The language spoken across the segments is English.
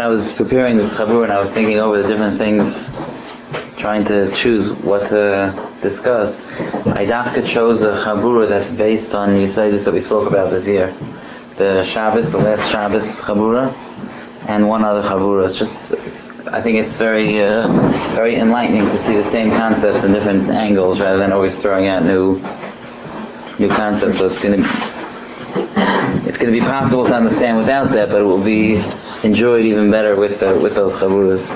I was preparing this chabur and I was thinking over the different things, trying to choose what to discuss, I dafka chose a chabur that's based on Yisaitis that we spoke about this year. The Shabbos, the last Shabbos chabura, and one other chabura. It's just, I think it's very enlightening to see the same concepts in different angles rather than always throwing out new concepts. So it's going to be possible to understand without that, but it will be enjoyed even better with those chaburas.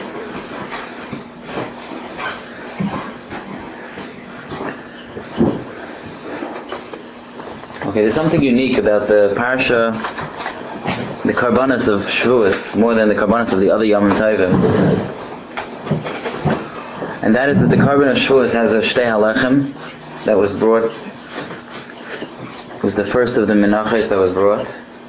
Okay, there's something unique about the parsha, the karbanos of Shavuos, more than the karbanos of the other Yom Tovim. And that is that the karban of Shavuos has a shtei halechem that was brought. It was the first of the menachos that was brought.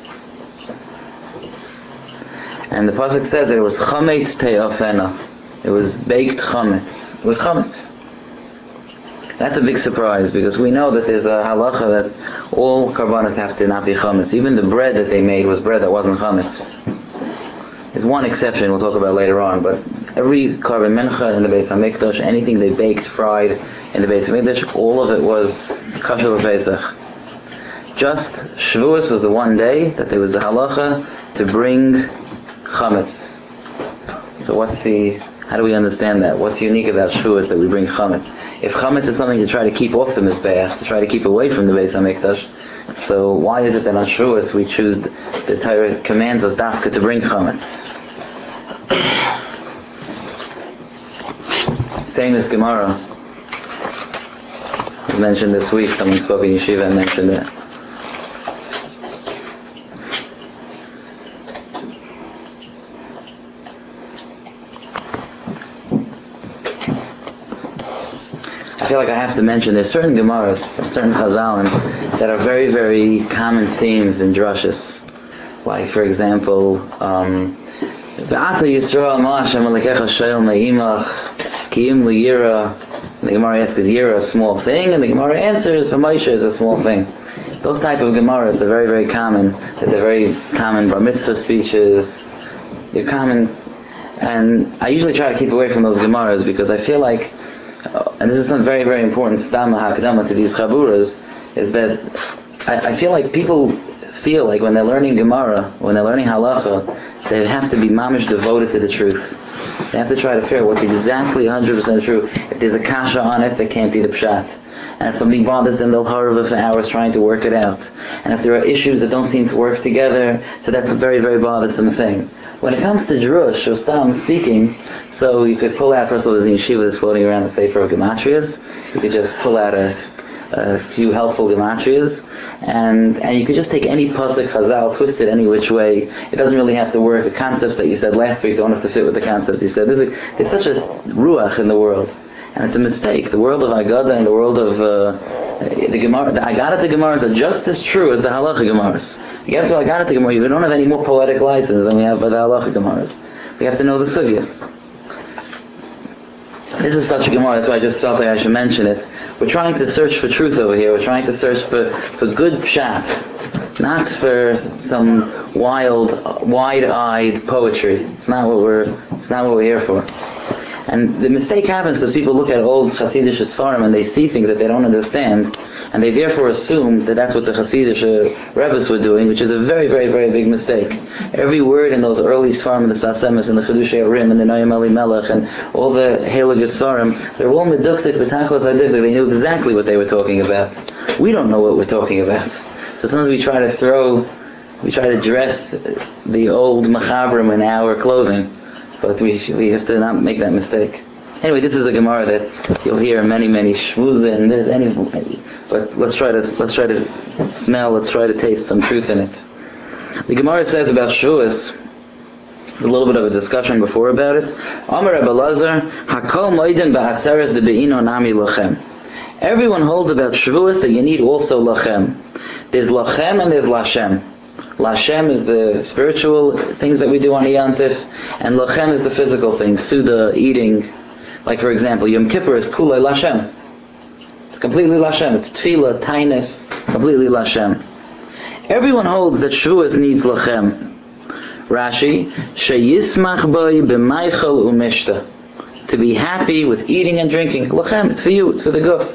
And the pasuk says that it was chametz te'afena. It was baked chametz. It was chametz. That's a big surprise because we know that there's a halacha that all karbanos have to not be chametz. Even the bread that they made was bread that wasn't chametz. There's one exception we'll talk about later on, but every karban mincha in the Beis HaMikdash, anything they baked, fried in the Beis HaMikdash, all of it was kosher l'Pesach. Just Shavuos was the one day that there was the halacha to bring chametz. So how do we understand that? What's unique about Shavuos that we bring chametz? If chametz is something to try to keep off the Mizbeach, to try to keep away from the Beis HaMikdash, so why is it that on Shavuos we choose, the Torah commands us dafka to bring chametz? Famous Gemara was mentioned this week. Someone spoke in yeshiva and mentioned it. I feel like I have to mention there's certain Gemaras, certain Chazalim that are very, very common themes in drushes. Like, for example, V'ata Yisrael ma Hashem Elokecha she'el me'imach ki'im li'yira. The Gemara asks, is Yira a small thing? And the Gemara answers, V'Moshe is a small thing. Those type of Gemaras are very, very common. They're very common bar mitzvah speeches. They're common. And I usually try to keep away from those Gemaras because I feel like, and this is some very, very important stama hakadama to these chaburas, is that I feel like people feel like when they're learning Gemara, when they're learning halacha, they have to be mamish devoted to the truth. They have to try to figure out what's exactly 100% true. If there's a kasha on it, that can't be the pshat. And if something bothers them, they'll harva for hours trying to work it out. And if there are issues that don't seem to work together, so that's a very, very bothersome thing. When it comes to drush or stam speaking, so you could pull out, first of all, there's a yeshiva that's floating around the Sefer of Gematrias. You could just pull out a few helpful Gematrias, and you could just take any pasuk chazal, twist it any which way. It doesn't really have to work. The concepts that you said last week don't have to fit with the concepts you said. There's such a ruach in the world, and it's a mistake. The world of Agada and the world of the Gemara, the Agada Gemaras are just as true as the Halacha Gemaras. You get to Agada Gemara, you don't have any more poetic license than we have by the Halacha Gemaras. We have to know the sugya. This is such a Gemara, that's why I just felt like I should mention it. We're trying to search for truth over here. We're trying to search for good pshat, not for some wild, wide-eyed poetry. It's not what we're here for. And the mistake happens because people look at old Hasidic Sfarim and they see things that they don't understand, and they therefore assume that that's what the Hasidic Rebbes were doing, which is a very, very, very big mistake. Every word in those early Sfarim, in the Sasemis, and the Chiddushei Arim, and the Noam Elimelech, and all the Heilige Sfarim, they're all meduktik, b'tachlos hadiktik. They knew exactly what they were talking about. We don't know what we're talking about. So sometimes we try to dress the old Machabrim in our clothing. But we have to not make that mistake. Anyway, this is a Gemara that you'll hear many, many shmuzah and but let's try to smell, let's try to taste some truth in it. The Gemara says about Shavuos, there's a little bit of a discussion before about it. Amar Rebbe Lazar, Hakol moiden ba'atzeres de be'ino nami lachem. Everyone holds about Shavuos that you need also lachem. There's lachem and there's lashem. Lashem is the spiritual things that we do on the Yantif, and Lachem is the physical things, Suda, eating. Like for example, Yom Kippur is Kulei Lashem. It's completely Lashem. It's Tefillah, Tainus, completely Lashem. Everyone holds that Shavuos needs Lachem. Rashi, sheyismach boi b'meichel umishta. To be happy with eating and drinking. Lachem, it's for you, it's for the guf.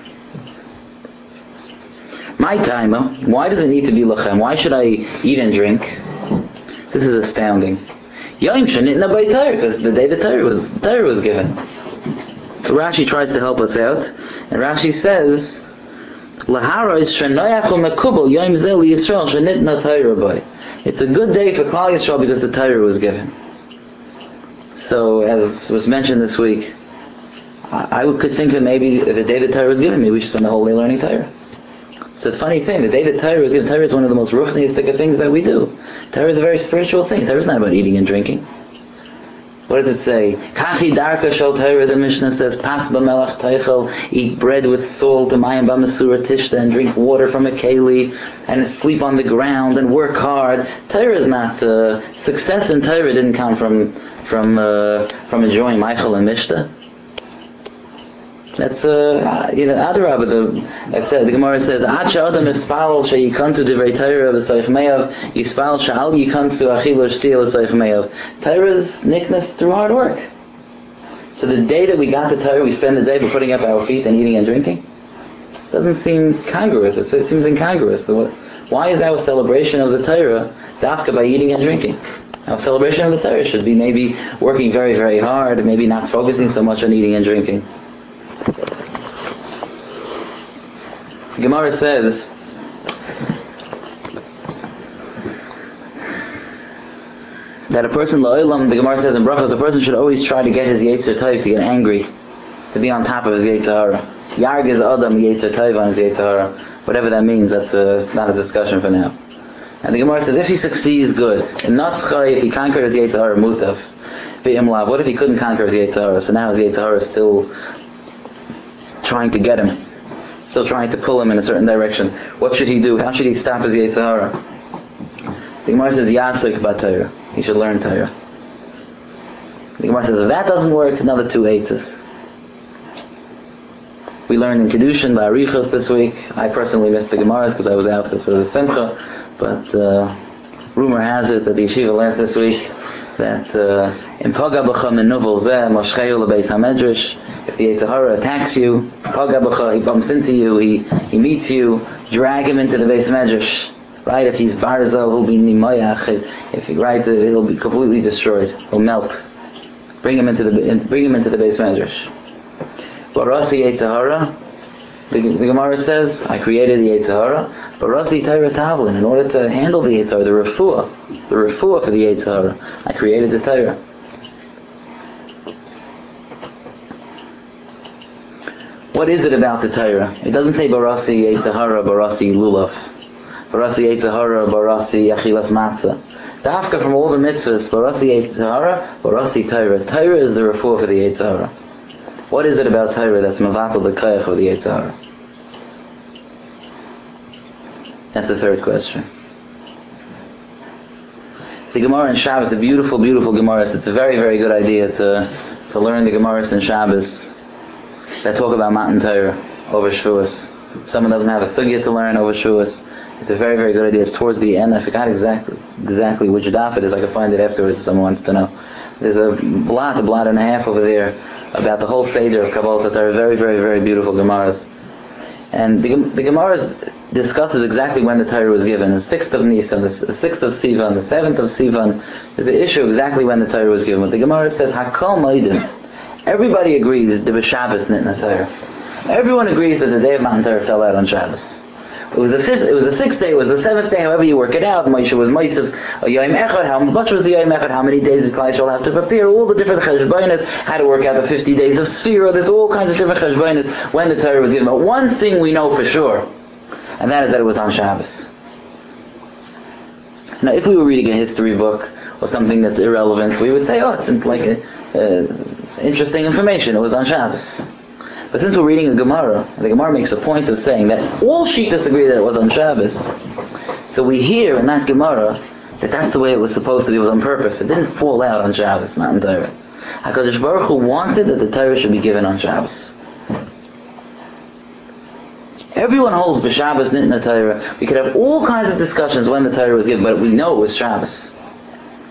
My timer, why does it need to be lachem? Why should I eat and drink? This is astounding. Yom shenitna by Torah, because the day the Torah was given. So Rashi tries to help us out, and Rashi says, "Laharos shenoyachu mekubel yom zeh liyisrael shenitna Torah by." It's a good day for Klal Yisrael because the Torah was given. So, as was mentioned this week, I could think of maybe the day the Torah was given, maybe we should spend the whole day learning Torah. It's a funny thing. The day that Torah is given, Torah is one of the most ruchniistic of things that we do. Torah is a very spiritual thing. Torah is not about eating and drinking. What does it say? Kachi darka shel Torah, the Mishnah says, Pas b'melach teichel, eat bread with salt, mayim b'masura tishta, and drink water from a keli, and sleep on the ground, and work hard. Torah is not, success in Torah didn't come from enjoying Michael and Mishta. That's Adarabah. Like said, the Gemara says, "Ad she'adam ispal sheyikansu divrei Torah v'soich meyav, yispal she'al yikansu achilu sh'tiyah v'soich meyav." Torah is nickness through hard work. So the day that we got the Torah, we spend the day by putting up our feet and eating and drinking. Doesn't seem congruous. It seems incongruous. So why is our celebration of the Torah dafka by eating and drinking? Our celebration of the Torah should be maybe working very, very hard, maybe not focusing so much on eating and drinking. The Gemara says that a person, the Gemara says in Brachos, a person should always try to get his Yetzer Tov, to get angry, to be on top of his Yetzer Hara. Yarg is Adam Yetzer Tov on his Yetzer Hara. Whatever that means, that's not a discussion for now. And the Gemara says if he succeeds, good. In Natzchai, if he conquered his Yetzer Hara, mutav. V'imlav, what if he couldn't conquer his Yetzer Hara? So now his Yetzer Hara is still trying to get him, still trying to pull him in a certain direction. What should he do? How should he stop his Yetzer Hara? The Gemara says, Yasik b'Torah. He should learn Torah. The Gemara says, if that doesn't work, another two eitzes. We learned in Kedushin by Arichos this week. I personally missed the Gemaras because I was out because of the Simcha, but rumor has it that the yeshiva learned this week that in Paga B'cha min Nuvel Zeh Moshcheu L'Beis HaMedrash, if the Yetzer Hara attacks you, Paga B'cha, he bumps into you, he meets you, drag him into the Beis Medrash. Right? If he's Barzel, he'll be Nimayach. If he he'll be completely destroyed. He'll melt. Bring him into the Beis Medrash. Barasi Yetzer Hara, the Gemara says, I created the Yetzer Hara, Barasi Torah Tavlin, in order to handle the Yetzer Hara, the refuah for the Yetzer Hara, I created the Torah. What is it about the Torah? It doesn't say Barasi Yetzer Hara, Barasi Lulav, Barasi Yetzer Hara, Barasi Achilas Matzah. Dafka from all the mitzvahs, Barasi Yetzer Hara, Barasi Torah. Torah is the refuah for the Yetzer Hara. What is it about Torah that's mevatel the koyach of the Yetzer Hara? That's the third question. The Gemara in Shabbos, the beautiful, beautiful Gemaras. It's a very, very good idea to learn the Gemaras in Shabbos that talk about Matan Torah over Shavuos. If someone doesn't have a sugya to learn over Shavuos, it's a very, very good idea. It's towards the end. I forgot exactly which daf it is. I can find it afterwards if someone wants to know. There's a blot and a half over there about the whole Seder of Kabbalah Torah. Very, very, very beautiful Gemaras. And the Gemaras discusses exactly when the Torah was given. The 6th of Nisan, the 6th of Sivan, the 7th of Sivan. There's an issue exactly when the Torah was given. But the Gemara says, Hakol Moedim. Everybody agrees the B'Shabbos Nitna Torah. Everyone agrees that the day of Matan Torah fell out on Shabbos. It was the 6th day, it was the 7th day, however you work it out. Moshe was Mosef, Yom Echad, how much was the Yom Echad, how many days did Klal Yisrael have to prepare, all the different cheshbonos, how to work out the 50 days of Sfira, there's all kinds of different cheshbonos when the Torah was given. But one thing we know for sure, and that is that it was on Shabbos. So now if we were reading a history book, or something that's irrelevant, we would say, oh, it's like it's interesting information, it was on Shabbos. But since we're reading a Gemara, the Gemara makes a point of saying that all Shittas agree that it was on Shabbos. So we hear in that Gemara that that's the way it was supposed to be, it was on purpose. It didn't fall out on Shabbos, not in Torah. HaKadosh Baruch Hu wanted that the Torah should be given on Shabbos. Everyone holds B'Shabbos Nitna Torah. We could have all kinds of discussions when the Torah was given, but we know it was Shabbos.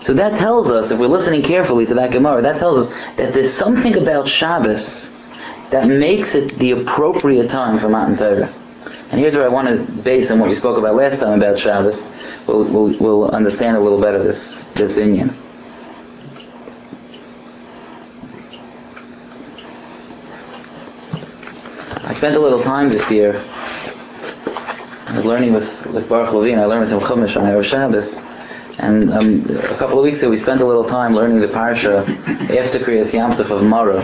So that tells us, if we're listening carefully to that Gemara, that tells us that there's something about Shabbos that makes it the appropriate time for Matan Torah. And here's where I want to, based on what we spoke about last time about Shabbos, we'll understand a little better this inyan. I spent a little time this year. I was learning with Baruch Levine. I learned with him Chumash on Erev Shabbos. And a couple of weeks ago we spent a little time learning the parsha after Kriyas Yamsuf of Mara.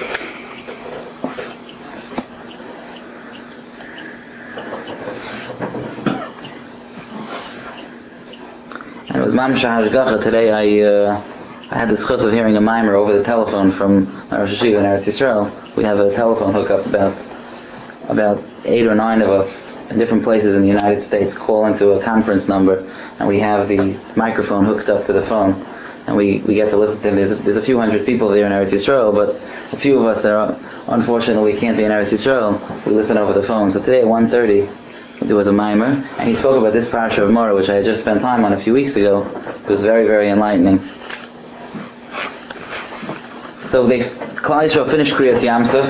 And it was Mamish HaHashgacha. Today I had the schus of hearing a mimer over the telephone from Rosh Hashiva in Eretz Yisrael. We have a telephone hookup, about 8 or 9 of us in different places in the United States call into a conference number, and we have the microphone hooked up to the phone, and we get to listen to them. There's a few hundred people there in Eretz Yisrael, but a few of us that unfortunately can't be in Eretz Yisrael, we listen over the phone. So today at 1:30 there was a mimer, and he spoke about this parsha of Mara, which I had just spent time on a few weeks ago. It was very, very enlightening. So Klal Yisrael finished Kriyas Yamsuf.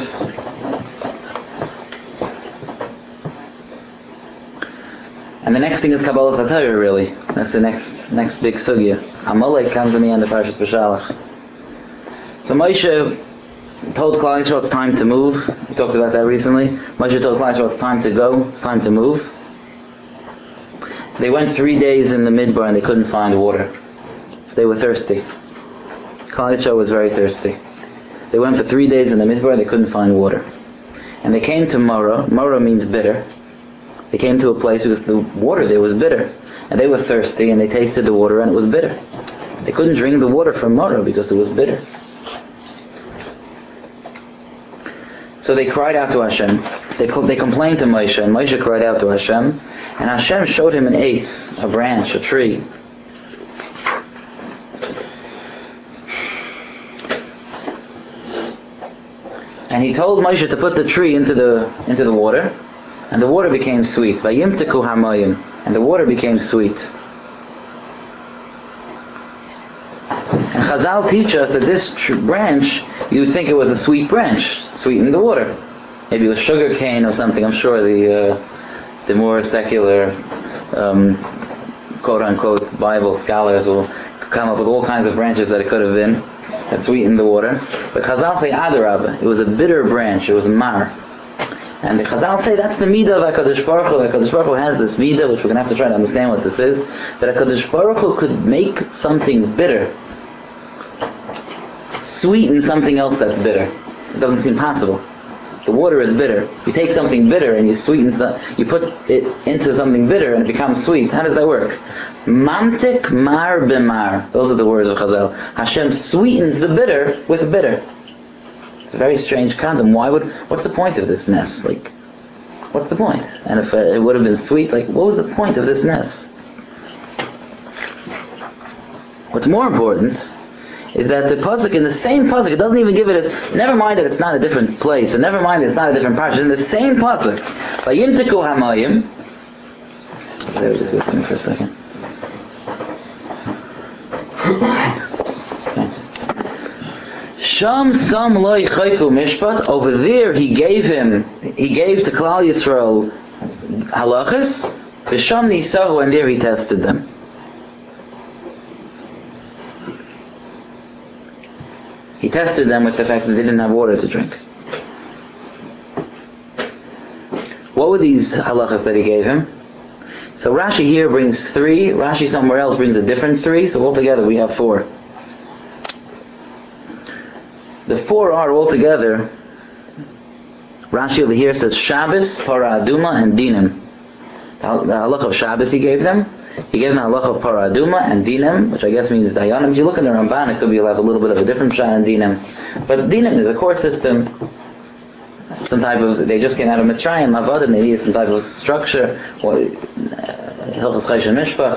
And the next thing is Kabbalas HaTorah, really. That's the next big sugya. Amalek comes in the end of Parshas B'Shalach. So Moshe told Klal Yisrael it's time to move. We talked about that recently. Moshe told Klal Yisrael it's time to go, it's time to move. They went 3 days in the Midbar and they couldn't find water. So they were thirsty. Klal Yisrael was very thirsty. They went for 3 days in the Midbar and they couldn't find water. And they came to Mara. Mara means bitter. They came to a place because the water there was bitter. And they were thirsty and they tasted the water and it was bitter. They couldn't drink the water from Mara because it was bitter. So they cried out to Hashem. They complained to Moshe, and Moshe cried out to Hashem. And Hashem showed him an eitz, a branch, a tree. And he told Moshe to put the tree into the water. And the water became sweet. Vayimteku hamayim. And the water became sweet. And Chazal teach us that this branch, you would think it was a sweet branch, sweetened the water. Maybe it was sugar cane or something. I'm sure the more secular, quote-unquote, Bible scholars will come up with all kinds of branches that it could have been that sweetened the water. But Chazal say Adarabah. It was a bitter branch. It was mar. And the Chazal say that's the midah of HaKadosh Baruch Hu. HaKadosh Baruch Hu has this midah, which we're going to have to try to understand what this is, that HaKadosh Baruch Hu could make something bitter sweeten something else that's bitter. It doesn't seem possible. The water is bitter. You take something bitter and you put it into something bitter and it becomes sweet. How does that work? Mamtik mar b'mar. Those are the words of Chazal. Hashem sweetens the bitter with bitter. It's a very strange concept. What's the point of this nest? What's the point? And if it would have been sweet, what was the point of this nest? What's more important is that the pasuk, in the same pasuk, it doesn't even give it as, never mind that it's not a different place, and never mind that it's not a different parsha, in the same pasuk, Vayimteku hamayim. Let me just listen for a second. Sham sam loy chayku mishpat. Over there, he gave to Klal Yisrael halachas. V'sham nisahu, and there he tested them. He tested them with the fact that they didn't have water to drink. What were these halachas that he gave him? So Rashi here brings 3. Rashi somewhere else brings a different 3. So altogether we have 4. The 4 are altogether, Rashi over here says Shabbos, Para Aduma, and Dinim. The halach of Shabbos he gave them. He gave them the halach of Para Aduma and Dinim, which I guess means Dayanim. If you look in the Ramban, it could be like a little bit of a different shot in Dinim. But Dinim is a court system. They just came out of Mitzrayim, Avodim, they needed some type of structure. Hilchos Chaysh and Mishpat.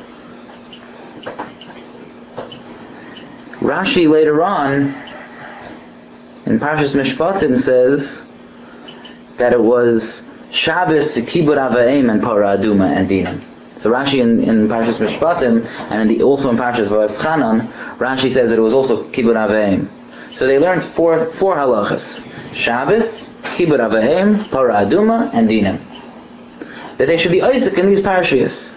Rashi later on, in Parshas Mishpatim, says that it was Shabbos, V'kibur Avayim, and Para Aduma, and Dinim. So Rashi in Parshas Mishpatim, and also in Parshas Va'eschanan, Rashi says that it was also Kibud Aveim. So they learned four halachas: Shabbos, Kibud Aveim, Parah Aduma, and Dinam. That they should be Isaac in these parashiyos.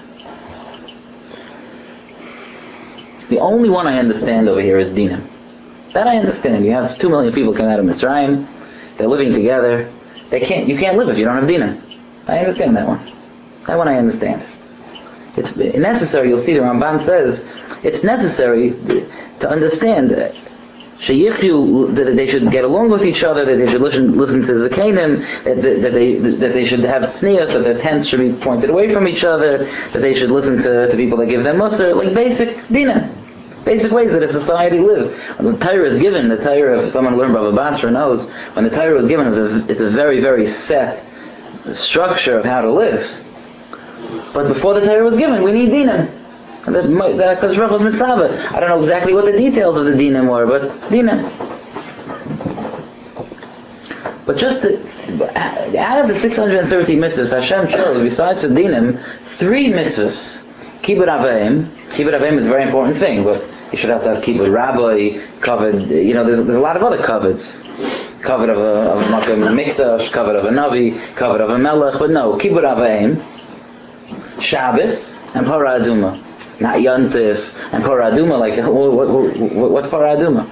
The only one I understand over here is Dinam. That I understand. You have 2 million people come out of Mitzrayim. They're living together. You can't live if you don't have Dinam. I understand that one. That one I understand. It's necessary. You'll see the Ramban says it's necessary to understand that they should get along with each other, that they should listen to Zakenim, that they should have tznius, that their tents should be pointed away from each other, that they should listen to people that give them musar, like basic dinah, basic ways that a society lives. When the Torah is given, the Torah, if someone learned Bava Basra knows, when the Torah was given, it's a very, very set structure of how to live. But before the Torah was given, we need dinah. The Kadosh Baruch Hu's mitzvah. I don't know exactly what the details of the dinim were, but dinim. But out of the 630 mitzvahs, Hashem chose, besides the dinim, 3 mitzvahs. Kibud Aveim. Kibud Aveim is a very important thing, but you should also have Kibud Rabbi, kavod. There's a lot of other kavods. Kavod of a Makom Mikdash, kavod of a Navi, kavod of a Melech, but no, Kibud Aveim, Shabbos, and Parah Aduma. Not Yontif and Parah Aduma. Like, what's Parah Aduma?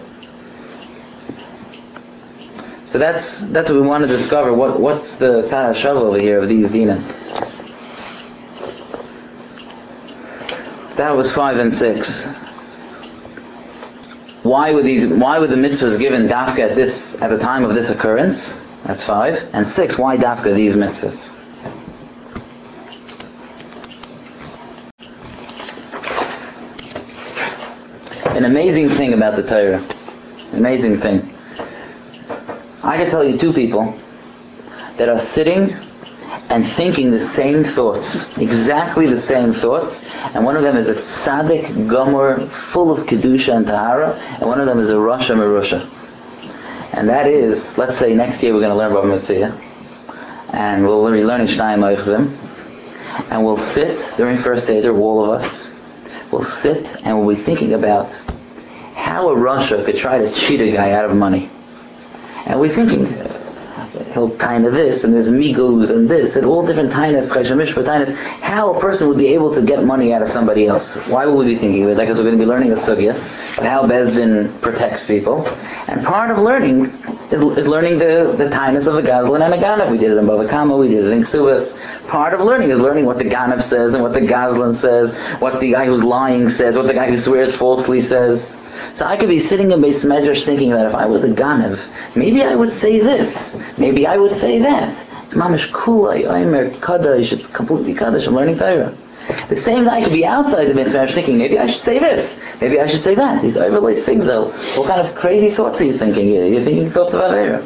So that's what we want to discover. What's the Tzad HaShav over here of these dinim? So that was 5 and 6. Why were the mitzvahs given dafka at the time of this occurrence? That's 5. And 6. Why dafka these mitzvahs? An amazing thing about the Torah. Amazing thing. I can tell you 2 people that are sitting and thinking the same thoughts, exactly the same thoughts, and one of them is a tzaddik gomer, full of kedusha and tahara, and one of them is a rasha merusha. And that is, let's say next year we're going to learn about mitzvah, and we'll be learning Shnayim Eichzim, and we'll sit during first Seder, all of us, we'll sit and we'll be thinking about how a rasha could try to cheat a guy out of money. And we're thinking, he'll taina this, and there's migos, and this, and all different tainas, chayshamish tainas, how a person would be able to get money out of somebody else. Why would we be thinking of it? Because we're going to be learning a sugya of how Beis Din protects people. And part of learning is learning the tainas of a gazlan and a ganav. We did it in Bava Kama, we did it in Ksubas. Part of learning is learning what the ganav says, and what the gazlan says, what the guy who's lying says, what the guy who swears falsely says. So I could be sitting in Beis Medrash thinking about if I was a Ganav, maybe I would say this, maybe I would say that. It's mamish kulay, oimer, kaddish, it's completely kaddish, I'm learning Torah. The same guy could be outside the Beis Medrash thinking, maybe I should say this, maybe I should say that. These overlay sigzal. What kind of crazy thoughts are you thinking? You're thinking thoughts of Avera.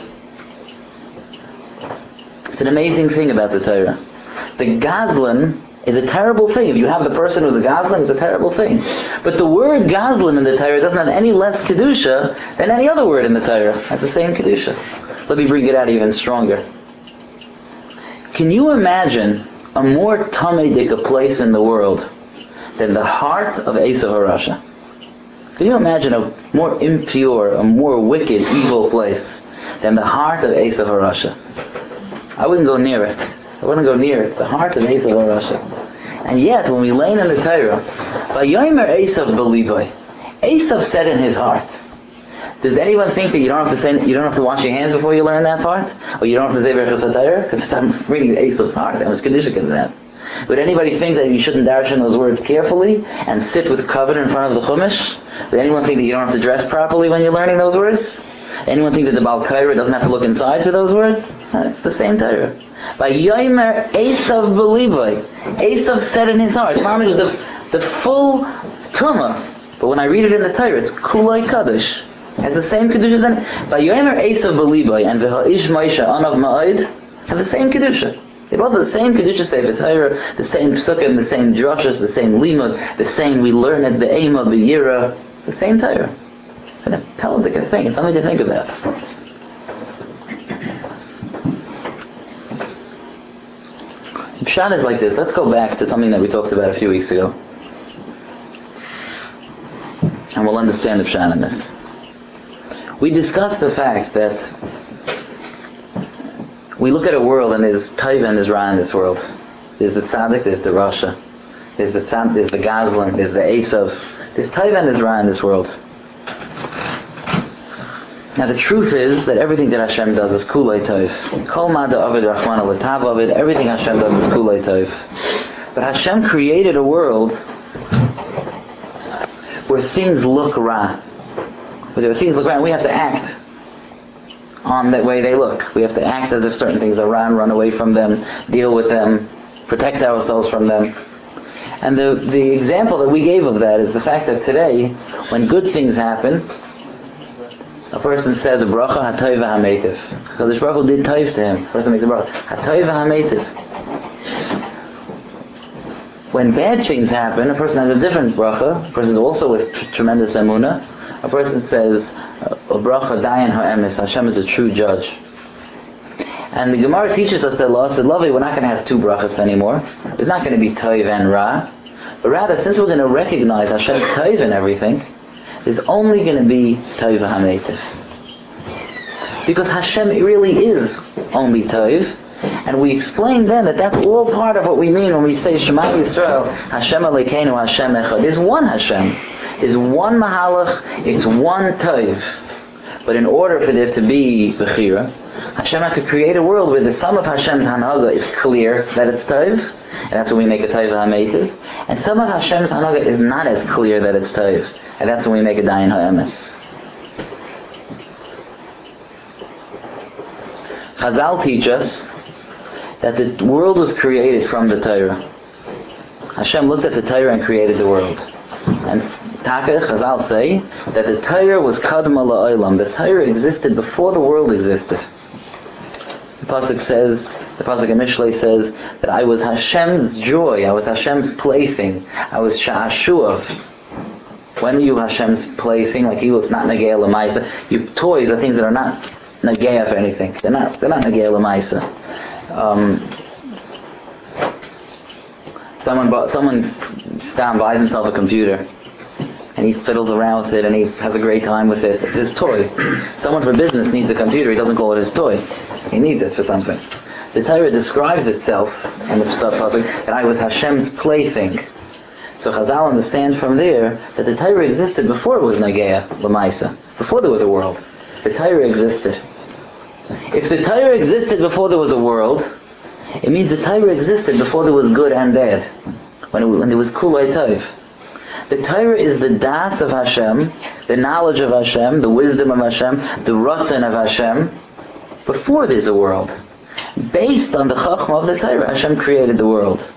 It's an amazing thing about the Torah. The Gazlan is a terrible thing. If you have the person who's a Gazlan, it's a terrible thing. But the word Gazlan in the Torah doesn't have any less Kedusha than any other word in the Torah. That's the same Kedusha. Let me bring it out even stronger. Can you imagine a more Tameidik place in the world than the heart of Esav HaRasha? Can you imagine a more impure, a more wicked, evil place than the heart of Esav HaRasha? I wouldn't go near it. I wouldn't go near it. The heart of Esav HaRasha. And yet, when we learn in the Torah, Vayomer Esav b'libay, Esav said in his heart. Does anyone think that you don't have to wash your hands before you learn that part, or you don't have to say Berachos HaTorah? Because I'm reading Esav's heart. How much kedusha can that? Would anybody think that you shouldn't darshan those words carefully and sit with kavod in front of the Chumash? Would anyone think that you don't have to dress properly when you're learning those words? Anyone think that the Baal Kaira doesn't have to look inside for those words? It's the same Torah. By Yomer Esav b'libay, Esav said in his heart, Mamish the full Tumah. But when I read it in the Torah, it's Kulay Kaddish. It has the same Kedusha as it. By Yomer Esav b'libay and V'ha'ish Moshe Anav Ma'id have the same Kedusha. They both have the same Kedusha Sefer Torah, the same Psukim, the same Drashas, the same Limud, the same we learn at the Eima B'Yira, the same Torah. It's an appellate thing. It's something to think about. pshat is like this. Let's go back to something that we talked about a few weeks ago. And we'll understand the pshat in this. We discussed the fact that we look at a world and there's Taiva and there's Ra in this world. There's the Tzaddik, there's the Rasha. There's the Tzaddik, there's the Gazlan, there's the Esav. There's Taiva and there's Ra in this world. Now the truth is that everything that Hashem does is Kulei Tov. Kol Mada Avid Rachmana L'Tav Avid, everything Hashem does is Kulei Tov. But Hashem created a world where things look Ra. Where things look Ra, and we have to act on that way they look. We have to act as if certain things are Ra and run away from them, deal with them, protect ourselves from them. And the example that we gave of that is the fact that today, when good things happen, a person says a bracha hatayva hametiv. HaKadosh Baruch Hu did tayv to him. A person makes a bracha hatayva hametiv. When bad things happen, a person has a different bracha. A person is also with tremendous emunah. A person says a bracha dayan ha'emes. Hashem is a true judge. And the Gemara teaches us that Allah said, Lavi, we're not going to have two brachas anymore. There's not going to be tayv and ra. But rather, since we're going to recognize Hashem's tayv in everything, there's only going to be Taiva HaMeitiv. Because Hashem really is only Taiv, and we explained then that that's all part of what we mean when we say Shema Yisrael, Hashem Elokeinu, Hashem Echad. There's one Hashem, there's one Mahalach, it's one Taiv. But in order for there to be Bechira, Hashem had to create a world where the sum of Hashem's Hanaga is clear that it's Taiv, and that's when we make a Taiva HaMeitiv, and some of Hashem's Hanaga is not as clear that it's Taiv. And that's when we make a dayan ha'emes. Chazal teach us that the world was created from the Torah. Hashem looked at the Torah and created the world. And Taka, Chazal say that the Torah was kadma la'olam. The Torah existed before the world existed. The pasuk says, the pasuk in Mishlei says that I was Hashem's joy, I was Hashem's plaything, I was sha'ashuav. When are you Hashem's plaything? Like you, it's not Nageya L'maisa. Your toys are things that are not Nageya for anything. They're not Nageya L'maisa. Someone buys himself a computer, and he fiddles around with it, and he has a great time with it. It's his toy. Someone for business needs a computer. He doesn't call it his toy. He needs it for something. The Torah describes itself in the pasuk that I was Hashem's plaything. So Chazal understand from there that the Torah existed before it was Nageya L'maisa, before there was a world. The Torah existed. If the Torah existed before there was a world, it means the Torah existed before there was good and bad, when there was Kulei Tov. The Torah is the das of Hashem, the knowledge of Hashem, the wisdom of Hashem, the ratzon of Hashem, before there's a world. Based on the Chachma of the Torah, Hashem created the world.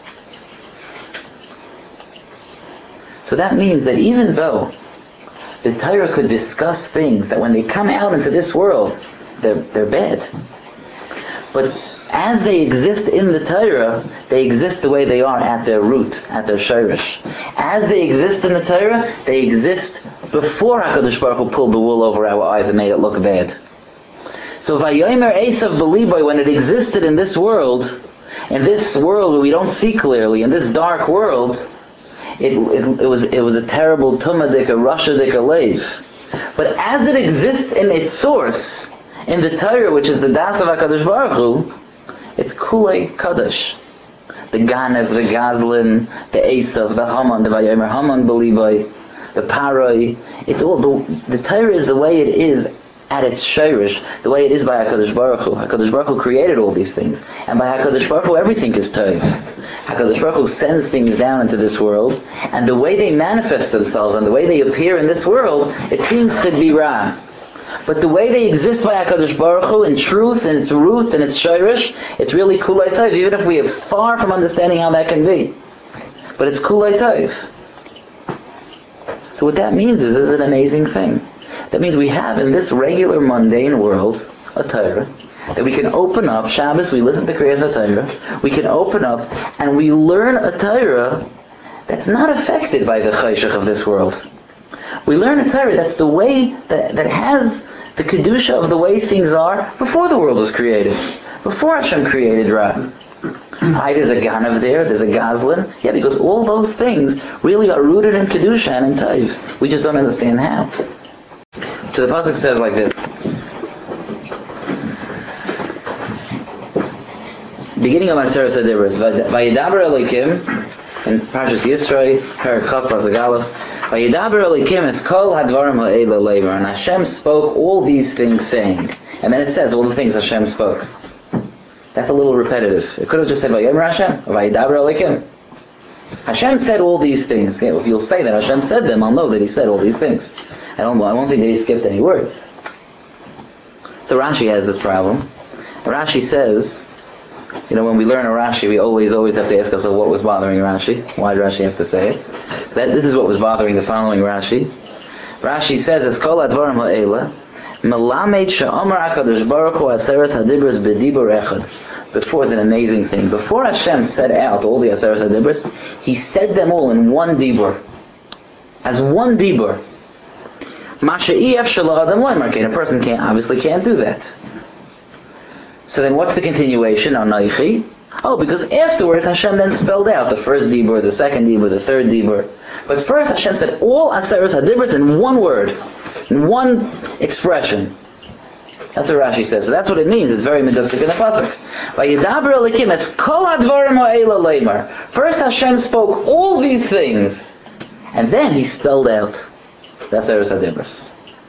So that means that even though the Torah could discuss things that when they come out into this world, they're bad. But as they exist in the Torah, they exist the way they are at their root, at their shirish. As they exist in the Torah, they exist before HaKadosh Baruch Hu pulled the wool over our eyes and made it look bad. So Vayomer Esav B'liboy, when it existed in this world where we don't see clearly, in this dark world, it was a terrible tumadik, a rashadik, a leiv. But as it exists in its source, in the Torah, which is the das of HaKadosh Baruch Hu, it's Kulei Kadosh. The Ganev, the Gazlan, the Esav, the Haman, the Vayomer Haman B'liboy, the Paroi. It's all the Torah is the way it is at its shirish, the way it is by HaKadosh Baruch Hu. HaKadosh Baruch Hu created all these things. And by HaKadosh Baruch Hu, everything is Tov. HaKadosh Baruch Hu sends things down into this world, and the way they manifest themselves and the way they appear in this world, it seems to be Ra. But the way they exist by HaKadosh Baruch Hu, in truth, in its root, in its shirish, it's really Kulei Tov, even if we are far from understanding how that can be. But it's Kulei Tov. So what that means is an amazing thing. That means we have in this regular mundane world a Torah that we can open up. Shabbos, we listen to Kriyas HaTorah. We can open up and we learn a Torah that's not affected by the chayshach of this world. We learn a Torah that's the way that has the kedusha of the way things are before the world was created, before Hashem created Ra. Right, there's a Ganav there, there's a Gazlan. Yeah, because all those things really are rooted in Kedusha and in Taiv. We just don't understand how. So the Pasuk says like this. Beginning of Aseret HaDibros. Vayidaber Elokim, in Parshas Yisroi, Perek Chav Pasuk Aleph. Vayidaber Elokim es kol hadvarim ha'ela leimer. And Hashem spoke all these things saying. And then it says all the things Hashem spoke. That's a little repetitive. It could have just said Vayomer Hashem, or Vayidaber Elokim. Hashem said all these things. Yeah, if you'll say that Hashem said them, I'll know that He said all these things. I won't think that He skipped any words. So Rashi has this problem. Rashi says, when we learn a Rashi, we always have to ask ourselves what was bothering Rashi. Why did Rashi have to say it? This is what was bothering the following Rashi. Rashi says, "Es kol advarim ha'ela, melamed she'amar HaKadosh Baruch Hu aseret hadibros b'dibur echad." Before is an amazing thing. Before Hashem set out all the aseret hadibros, He said them all in one dibur, as one dibur. Masha'iyef shelo adam loymer. A person obviously can't do that. So then what's the continuation on Naichi? Oh, because afterwards Hashem then spelled out the first dibur, the second dibur, the third dibur. But first Hashem said all Aseret HaDibros in one word, in one expression. That's what Rashi says. So that's what it means. It's very meduktik in the pasuk. Vayidaber Elokim es kol hadvarim ha'ela leimer. First Hashem spoke all these things, and then He spelled out the Aseret HaDibros.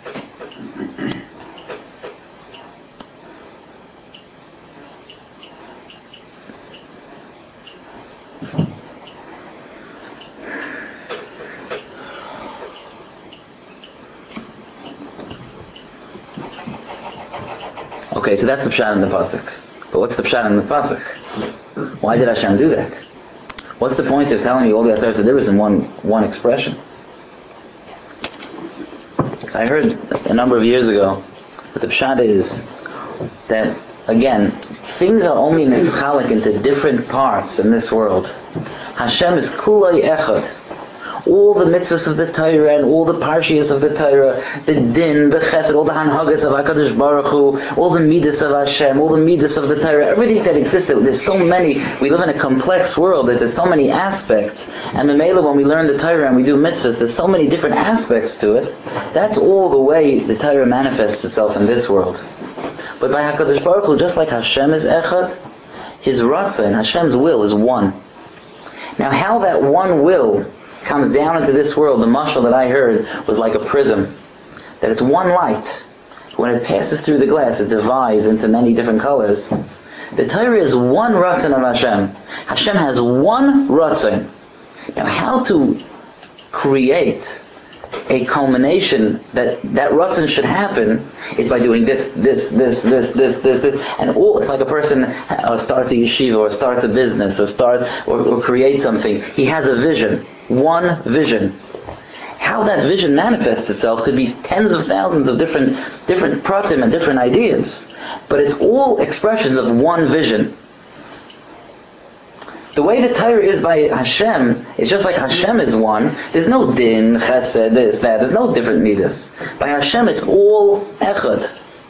Okay, so that's the pshat in the pasuk. But what's the pshat in the pasuk? Why did Hashem do that? What's the point of telling me all the Aseret HaDibros in one expression? So I heard a number of years ago that the pshat is that, again, things are only mischalik into different parts in this world. Hashem is kulay echad. All the mitzvahs of the Torah and all the parshias of the Torah, the din, the chesed, all the hanhagas of HaKadosh Baruch Hu, all the midas of Hashem, all the midas of the Torah, everything that existed. There's so many. We live in a complex world that there's so many aspects. And Memela, when we learn the Torah and we do mitzvahs, there's so many different aspects to it. That's all the way the Torah manifests itself in this world. But by HaKadosh Baruch Hu, just like Hashem is echad, His ratzah and Hashem's will is one. Now how that one will comes down into this world, the mashal that I heard was like a prism. That it's one light. When it passes through the glass, it divides into many different colors. The Torah is one ratzon of Hashem. Hashem has one ratzon. Now how to create a culmination that ratzon should happen is by doing this, and all. It's like a person starts a yeshiva or starts a business or creates something. He has a vision, one vision. How that vision manifests itself could be tens of thousands of different pratim and different ideas, but it's all expressions of one vision. The way the Torah is by Hashem, it's just like Hashem is one. There's no din, chesed, this, that. There's no different midas. By Hashem, it's all echad.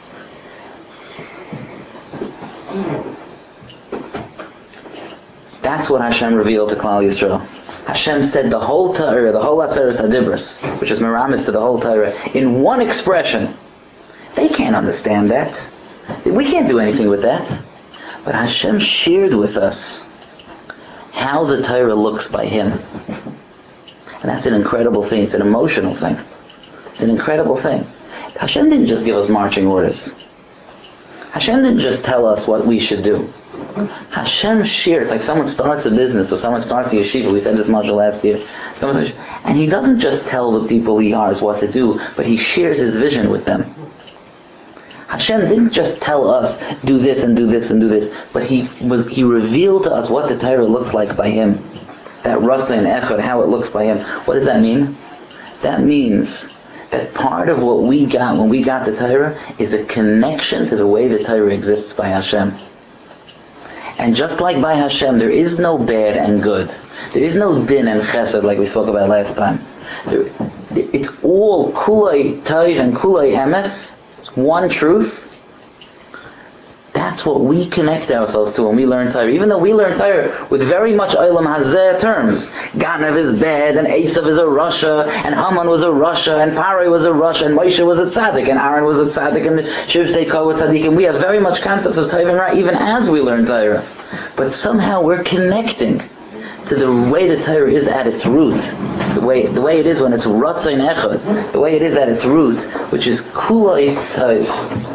That's what Hashem revealed to Klal Yisrael. Hashem said the whole Torah, the whole Aseret HaDibros, which is meramis to the whole Torah, in one expression. They can't understand that. We can't do anything with that. But Hashem shared with us how the Torah looks by Him. And that's an incredible thing. It's an emotional thing. It's an incredible thing. Hashem didn't just give us marching orders. Hashem didn't just tell us what we should do. Hashem shares. It's like someone starts a business or someone starts a yeshiva. We said this much last year. And he doesn't just tell the people he hires what to do, but he shares his vision with them. Hashem didn't just tell us, do this and do this and do this, but He revealed to us what the Torah looks like by Him. That ratzah and echad, how it looks by Him. What does that mean? That means that part of what we got when we got the Torah is a connection to the way the Torah exists by Hashem. And just like by Hashem, there is no bad and good. There is no din and chesed like we spoke about last time. It's all kulay taiv and kulay emes. One truth. That's that's what we connect ourselves to when we learn Torah. Even though we learn Torah with very much Olam Hazeh terms. Ganav is bad, and Esav is a Rasha, and Haman was a Rasha, and Paroi was a Rasha, and Moshe was a Tzaddik, and Aaron was a Tzaddik, and the Shivtei Kol was Tzaddik. And we have very much concepts of Tov and Ra even as we learn Torah. But somehow we're connecting to the way the Torah is at its root, the way it is when it's Ratzain Echad, the way it is at its root, which is Kulai Tov.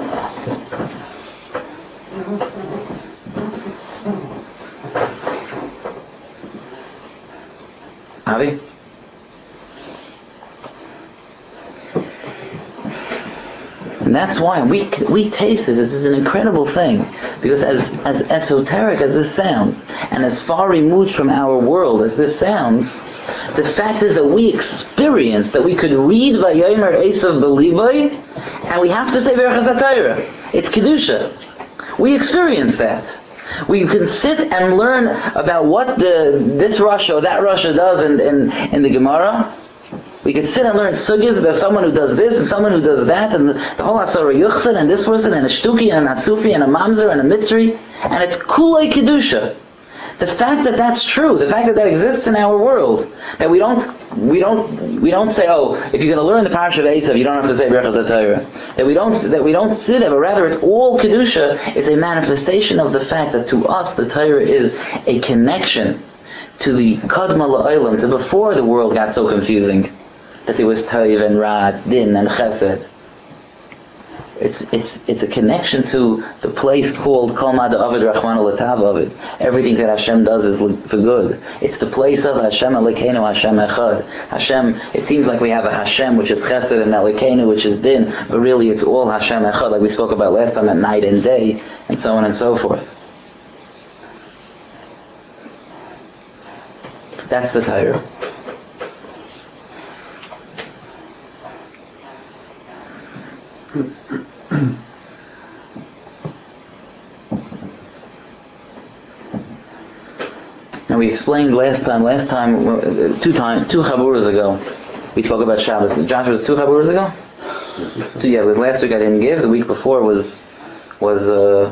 Avi? And that's why we taste this. This is an incredible thing. Because as esoteric as this sounds, and as far removed from our world as this sounds, the fact is that we experience that we could read Vayomer Esav B'Libay, and we have to say Berachas HaTorah. It's Kedusha. We experience that. We can sit and learn about what this Rasha or that Rasha does in the Gemara. We could sit and learn sugis about someone who does this and someone who does that, and the whole Asara Yuchsan and this person and a Shtuki and a Nasufi and a Mamzer and a Mitzri, and it's Kulei Kedusha. The fact that that's true, the fact that that exists in our world, that we don't say, oh, if you're going to learn the Parasha of Esav, you don't have to say Berachas HaTorah. That we don't see that, but rather it's all Kedusha, is a manifestation of the fact that to us the Torah is a connection to the Kadma La'olam, to before the world got so confusing, that there was Tov and Ra, Din and Chesed. It's a connection to the place called Kol Mada Avid Rachmana L'Tav Avid. Everything that Hashem does is for good. It's the place of Hashem Elokeinu, Hashem Echad. Hashem, it seems like we have a Hashem which is Chesed and Elokeinu which is Din, but really it's all Hashem Echad, like we spoke about last time, at night and day, and so on and so forth. That's the Torah. Now we explained last time, two Chaburas ago, we spoke about Shabbos. Josh, was 2 Chaburas ago? Yeah, because last week I didn't give. The week before was about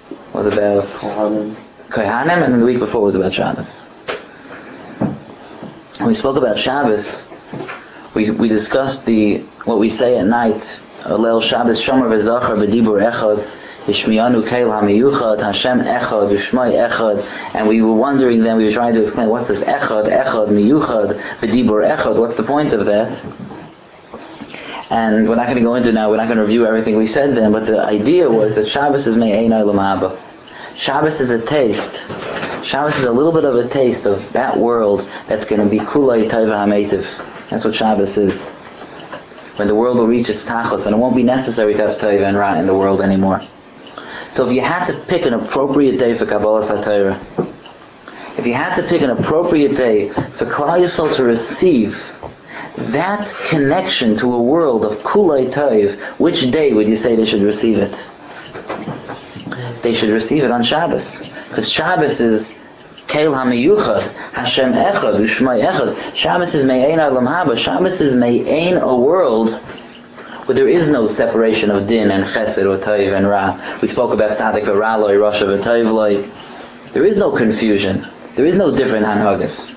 Kohanim, and then the week before was about Shabbos. When we spoke about Shabbos, we discussed what we say at night. Leil Shabbos Shomer v'Zachar b'Dibur Echad Yishmiyanu Keil HaMiyuchad Hashem Echad V'Shmai Echad, and we were wondering then, we were trying to explain what's this Echad, Miyuchad, B'Dibur Echad, what's the point of that? And we're not going to go into now, we're not going to review everything we said then, but the idea was that Shabbos is Me'ein Olam Haba. Shabbos is a taste. Shabbos is a little bit of a taste of that world that's going to be Kulei Tova HaMeitiv. That's what Shabbos is. When the world will reach its tachos, and it won't be necessary to have Tova and Ra in the world anymore. So if you had to pick an appropriate day for Kabbalas HaTorah, if you had to pick an appropriate day for Klal Yisrael to receive that connection to a world of Kulei Tov, which day would you say they should receive it? They should receive it on Shabbos. Because Shabbos is Keil HaMiyuchad, Hashem Echad, Ushmai Echad. Shabbos is Me'ein Olam Haba. Shabbos is Me'ein, a world where there is no separation of Din and Chesed or Tov and Ra. We spoke about Tzaddik v'Raloi, Rasha v'Tovloi. There is no confusion. There is no different Hanhagas.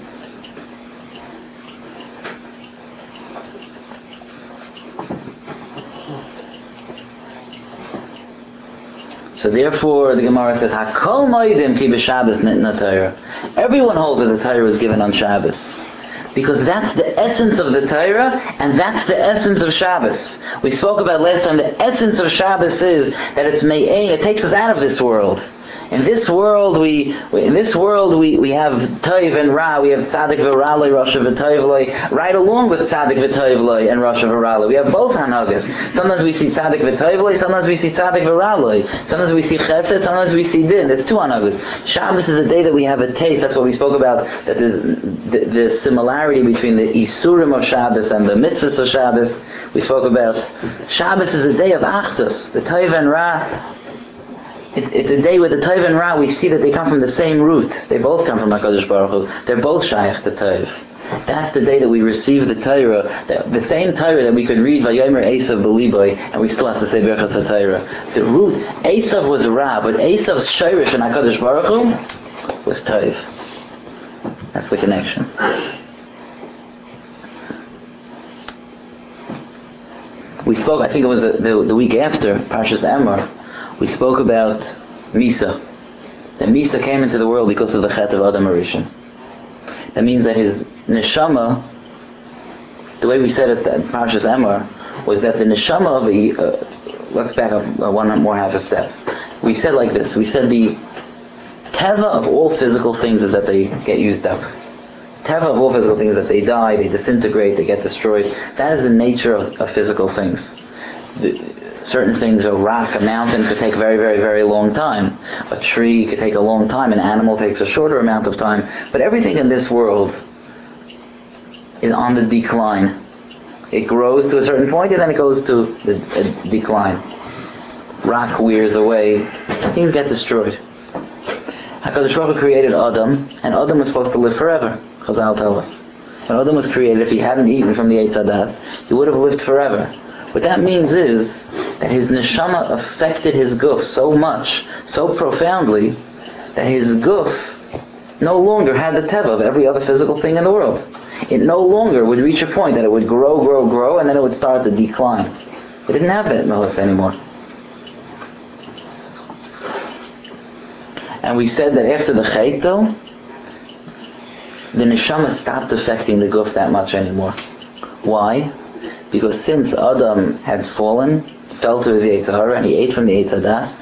So therefore, the Gemara says, "Hakol moedim ki b'Shabbos nitna Torah." Everyone holds that the Torah was given on Shabbos, because that's the essence of the Torah, and that's the essence of Shabbos. We spoke about last time. The essence of Shabbos is that it's me'ein. It takes us out of this world. In this world, we have Tov and Ra. We have Tzaddik v'Raloi, Rasha v'Tovloi, right along with Tzaddik v'Tovloi and Rasha v'Raloi. We have both Hanhagas. Sometimes we see Tzaddik v'Tovloi, sometimes we see Tzaddik v'Raloi. Sometimes we see Chesed, sometimes we see Din. There's 2 Hanhagas. Shabbos is a day that we have a taste. That's what we spoke about, that the similarity between the Isurim of Shabbos and the Mitzvahs of Shabbos. We spoke about Shabbos is a day of Achdus. The Tov and Ra, it's a day where the Tov and Ra, we see that they come from the same root. They both come from HaKadosh Baruch Hu. They're both Shaykh to Tov. That's the day that we receive the Torah, the same Torah that we could read Vayomer Esav B'Liboy, and we still have to say Berachas HaTorah. The root, Esav was Ra, but Esav's Shirish and HaKadosh Baruch Hu was Tov. That's the connection. We spoke, I think it was the week after, Parshas Emor, we spoke about Misa. That Misa came into the world because of the Chet of Adam HaRishon. That means that his neshama, the way we said it at Parshas Emor, was that the neshama of let's back up one more half a step. We said like this, we said the teva of all physical things is that they get used up. Teva of all physical things is that they die, they disintegrate, they get destroyed. That is the nature of physical things. Certain things, a rock, a mountain could take very, very, very long time. A tree could take a long time. An animal takes a shorter amount of time. But everything in this world is on the decline. It grows to a certain point and then it goes to a decline. Rock wears away. Things get destroyed. HaKadosh Baruch Hu created Adam, and Adam was supposed to live forever. Chazal tell us. When Adam was created, if he hadn't eaten from the Eitz Hadas, he would have lived forever. What that means is that his neshama affected his guf so much, so profoundly, that his guf no longer had the teva of every other physical thing in the world. It no longer would reach a point that it would grow, and then it would start to decline. It didn't have that Mehus anymore. And we said that after the Chait, though, the neshama stopped affecting the guf that much anymore. Why? Because since Adam had fell to his Yetzer Hara, and he ate from the Eitz Hadas,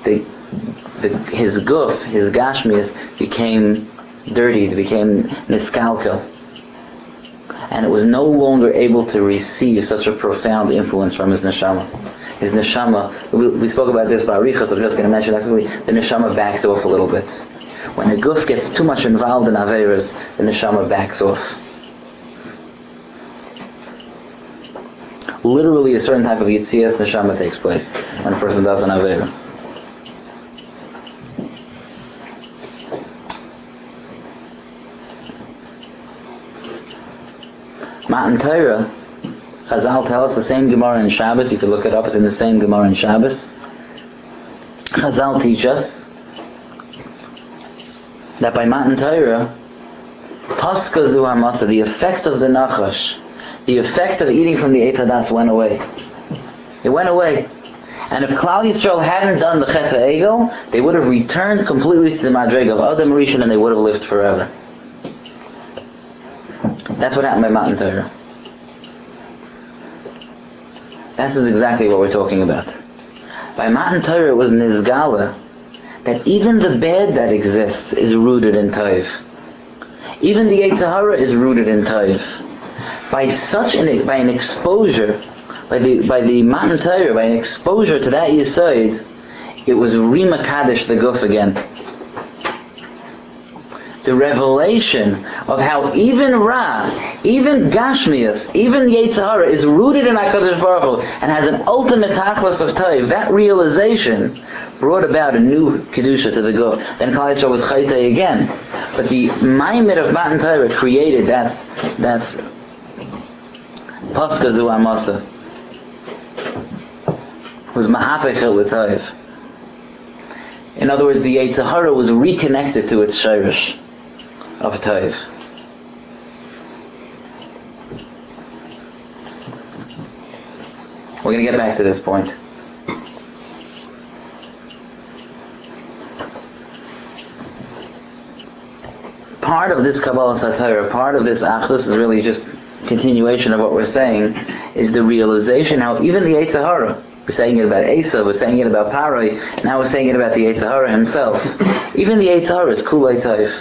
his guf, his gashmias, became dirtied, became niskalkel. And it was no longer able to receive such a profound influence from his neshama. His neshama, we spoke about this by Aricha, so I'm just going to mention that quickly, the neshama backed off a little bit. When the guf gets too much involved in Averas, the neshama backs off. Literally a certain type of Yitzias neshama takes place when a person does an Avera. Matan Torah, Chazal tell us the same Gemara in Shabbos, you can look it up, it's in the same Gemara in Shabbos. Chazal teach us that by Matan Torah, Paska Zu HaMasa, the effect of the Nachash, the effect of eating from the Eitz Hadas went away. It went away. And if Klal Yisrael hadn't done the Chet HaEgel, they would have returned completely to the Madrega of Adam HaRishon and they would have lived forever. That's what happened by Matan Torah. This is exactly what we're talking about. By Matan Torah it was Nizgala that even the bad that exists is rooted in Tov. Even the Yetzer Hara is rooted in Tov. By an exposure, by the Matan Torah, by an exposure to that Yesod, it was Rimakadosh the Guf again. The revelation of how even Ra, even Gashmias, even Yetzer Hara is rooted in HaKadosh Baruch Hu and has an ultimate tachlis of Tov. That realization brought about a new Kedusha to the Guf. Then Klal Yisrael was Chaytei again. But the Maimed of Matan Torah created that Paska Zu HaMasa was Mahapechel L'Tov. In other words, the Yetzer Hara was reconnected to its Shirish of Tov. We're going to get back to this point. Part of this Kabbalah Satira, part of this Achdus is really just continuation of what we're saying, is the realization how even the Yetzer Hara, we're saying it about Esav, we're saying it about Parai, now we're saying it about the Yetzer Hara himself. Even the Yetzer Hara is Kulei Tov.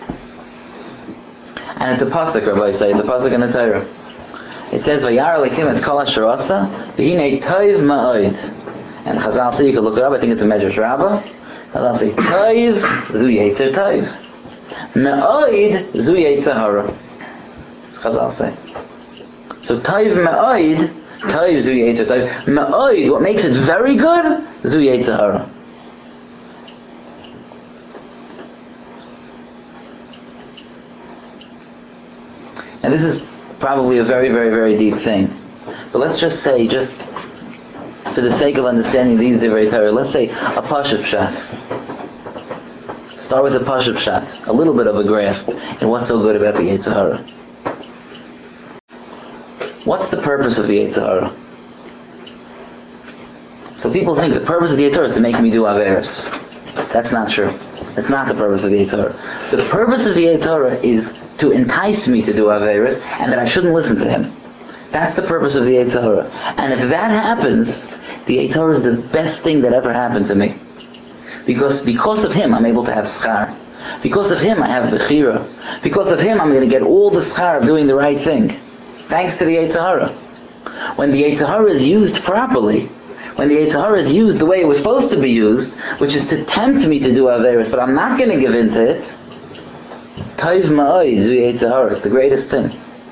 And it's a pasuk, Rabbi say, it's a pasuk in the Torah. It says, Vayar Elikim es kol asher asa, v'hinei Tov ma'od. And Chazal say, you can look it up, I think it's a Medrash Rabbah. Chazal say, Tov zu Yetzer Tov. Ma'od zu Yetzer Hara. That's Chazal say. So Tov ma'od, Tov zu Yetzer Tov. Ma'od, what makes it very good, zu Yetzer Hara. Now And this is probably a very, very, very deep thing. But let's just say, just for the sake of understanding these Divrei Torah, let's say a Pashup Pshat. Start with a Pashup Pshat, a little bit of a grasp in what's so good about the Yetzer Hara. What's the purpose of the Yetzer Hara? So people think the purpose of the Yetzer Hara is to make me do Averos. That's not true. That's not the purpose of the Yetzer Hara. The purpose of the Yetzer Hara is to entice me to do Averos, and that I shouldn't listen to him. That's the purpose of the Yetzer Hara. And if that happens, the Yetzer Hara is the best thing that ever happened to me. Because of him, I'm able to have schar. Because of him, I have bechira. Because of him, I'm going to get all the schar of doing the right thing. Thanks to the Yetzer Hara. When the Yetzer Hara is used properly, when the Yetzer Hara is used the way it was supposed to be used, which is to tempt me to do Averos, but I'm not going to give in to it, Taiv ma'oi zu Yetzer Hara, it's the greatest thing.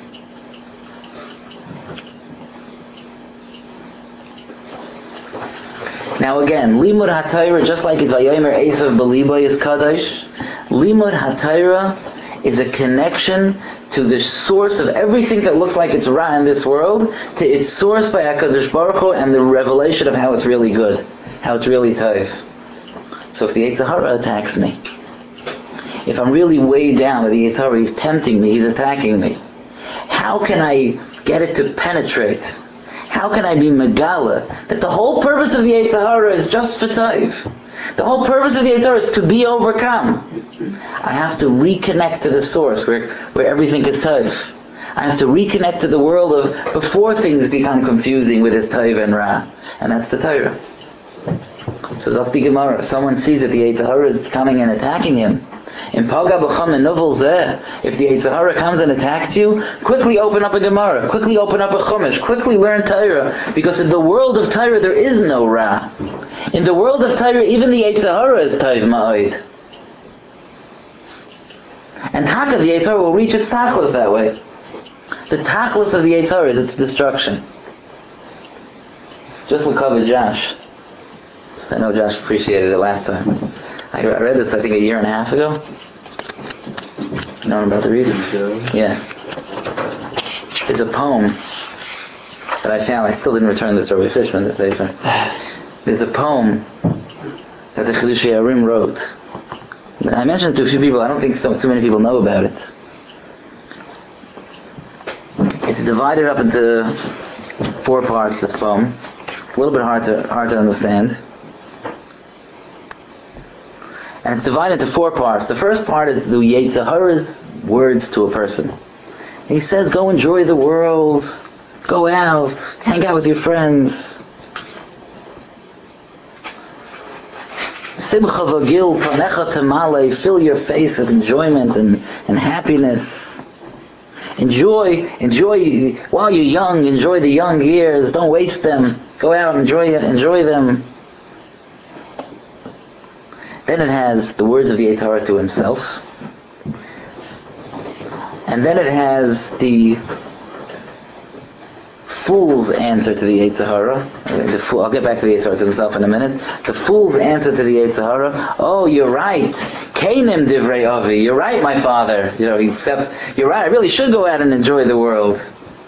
Now again, Limud HaTorah, just like it's Vayomer Esav B'libo is Kadosh, Limud HaTorah is a connection to the source of everything that looks like it's Ra in this world, to its source by HaKadosh Baruch Hu and the revelation of how it's really good, how it's really Tov. So if the Yetzer Hara attacks me, if I'm really weighed down with the Yetzer Hara, he's tempting me, he's attacking me, how can I get it to penetrate? How can I be megala that the whole purpose of the Yetzer Hara is just for Tov? The whole purpose of the Yetzer Hara is to be overcome. I have to reconnect to the source where everything is Tov. I have to reconnect to the world of before things become confusing with its Tov and Ra. And that's the Torah. So Zakti Gemara, if someone sees that the Yetzer Hara is coming and attacking him, in Paga B'cham and Novel Zeh, if the Yetzer Hara comes and attacks you, quickly open up a Gemara, quickly open up a Chumash, quickly learn Torah, because in the world of Torah there is no Ra. In the world of Torah, even the Yetzer Hara is Taiv Ma'od. And Taka, the Yetzer Hara will reach its Tachlis that way. The Tachlis of the Yetzer Hara is its destruction. Just look over Josh. I know Josh appreciated it last time. I read this, I think, a year and a half ago. You know what I'm about to read? Yeah. It's a poem that I found. I still didn't return this to Rabbi Fishman, the Sefer. There's a poem that the Chidushei Arim wrote. I mentioned it to a few people. I don't think too many people know about it. It's divided up into 4 parts, this poem. It's a little bit hard to understand. And it's divided into 4 parts. The first part is the Yetzer Hara's words to a person. He says, go enjoy the world, go out, hang out with your friends. Simcha v'gil panecha tamale, fill your face with enjoyment and happiness. Enjoy while you're young, enjoy the young years, don't waste them. Go out and enjoy them. Then it has the words of the Yetzer Hara to himself. And then it has the fool's answer to the Yetzer Hara. I'll get back to the Yetzer Hara to himself in a minute. The fool's answer to the Yetzer Hara. Oh, you're right. Kainim divrei avi. You're right, my father. He accepts. You're right. I really should go out and enjoy the world.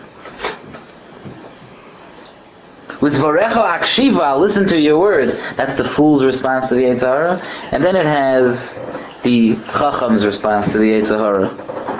L'dvarecha akshiva, listen to your words. That's the fool's response to the Yetzer Hara. And then it has the Chacham's response to the Yetzer Hara,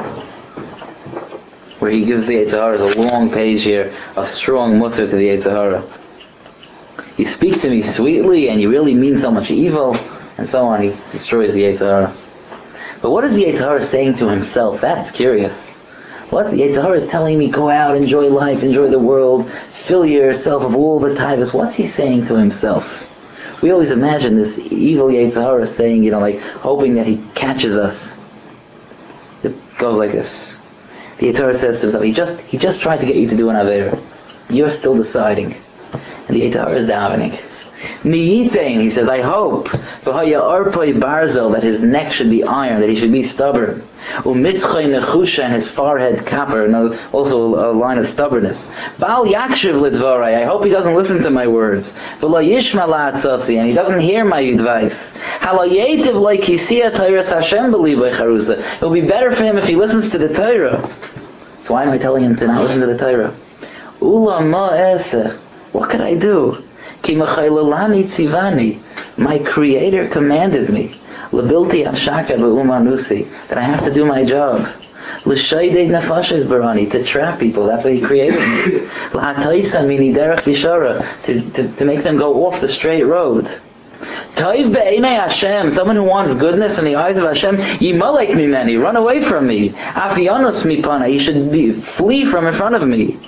where he gives the Yetzer Hara a long page here of strong mutter to the Yetzer Hara. You speak to me sweetly and you really mean so much evil, and so on. He destroys the Yetzer Hara. But what is the Yetzer Hara saying to himself? That's curious. What the Yetzer Hara is telling me, go out, enjoy life, enjoy the world, fill yourself of all the taivas. What's he saying to himself? We always imagine this evil Yetzer Hara saying, hoping that he catches us. It goes like this. The Yetzer Hara says to himself, he just tried to get you to do an Aveira. You're still deciding. And the Yetzer Hara is davening. Miyitain, he says, I hope that his neck should be iron, that he should be stubborn. Umitzchay nechusha, and his forehead copper, also a line of stubbornness. Bal yakshiv lidvarai, I hope he doesn't listen to my words. V'lo yishma la'atzasi, and he doesn't hear my advice. Halayetiv le'kisiya tayras Hashem b'libay charusa. It will be better for him if he listens to the Torah. So why am I telling him to not listen to the Torah? Ula ma eseh. What can I do? Ki machaylalani tzivani. My Creator commanded me. Labilti ashaka b'umanusi. That I have to do my job. L'shaydei nefashes barani. To trap people. That's why He created me. L'hataisa mini derech yishara. To make them go off the straight road. Toiv be'enei Hashem, someone who wants goodness in the eyes of Hashem, yimalek mimeni, run away from me. Afianos mipana, he should flee from in front of me.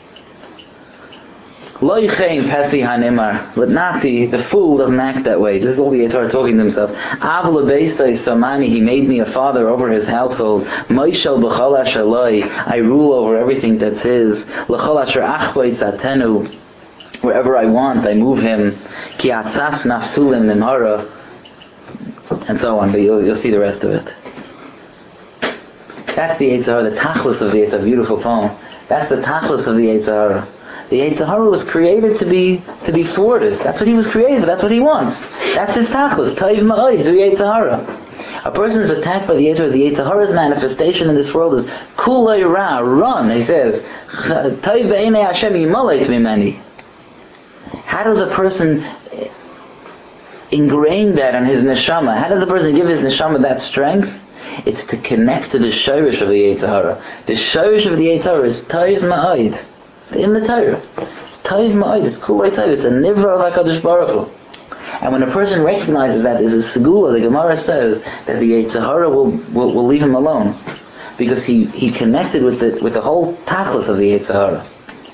Lo yichein pesi hanimar, l'tnati, the fool doesn't act that way. This is all the Yetzer Hara talking to himself. Av lebeisai samani, he made me a father over his household. Moishel b'chol ashaloi, I rule over everything that's his. L'chol asher achvoi tzatenu, wherever I want, I move him. Ki atzas naftulim nimhara, and so on. But you'll see the rest of it. That's the Yetzer Hara, the tachlis of the Yetzer Hara. Beautiful poem. That's the tachlis of the Yetzer Hara. The Yetzer Hara was created to be thwarted. That's what he was created for. That's what he wants. That's his tachlis. Taiv ma'od zu Yetzer Hara. A person is attacked by the Yetzer Hara. The Yetzer Hara's manifestation in this world is kulei ra, run. He says, Taiv be'enei Hashem yimaleit mimeni. How does a person ingrain that in his neshama? How does a person give his neshama that strength? It's to connect to the shorish of the Yetzer Hara. The shorish of the Yetzer Hara is Taiv Ma'od. It's in the Torah. It's Taiv Ma'od. It's Kulei Taiv. It's a nivra of HaKadosh Baruch Hu. And when a person recognizes that as a segula, the Gemara says that the Yetzer Hara will leave him alone, because he connected with the whole tachlis of the Yetzer Hara.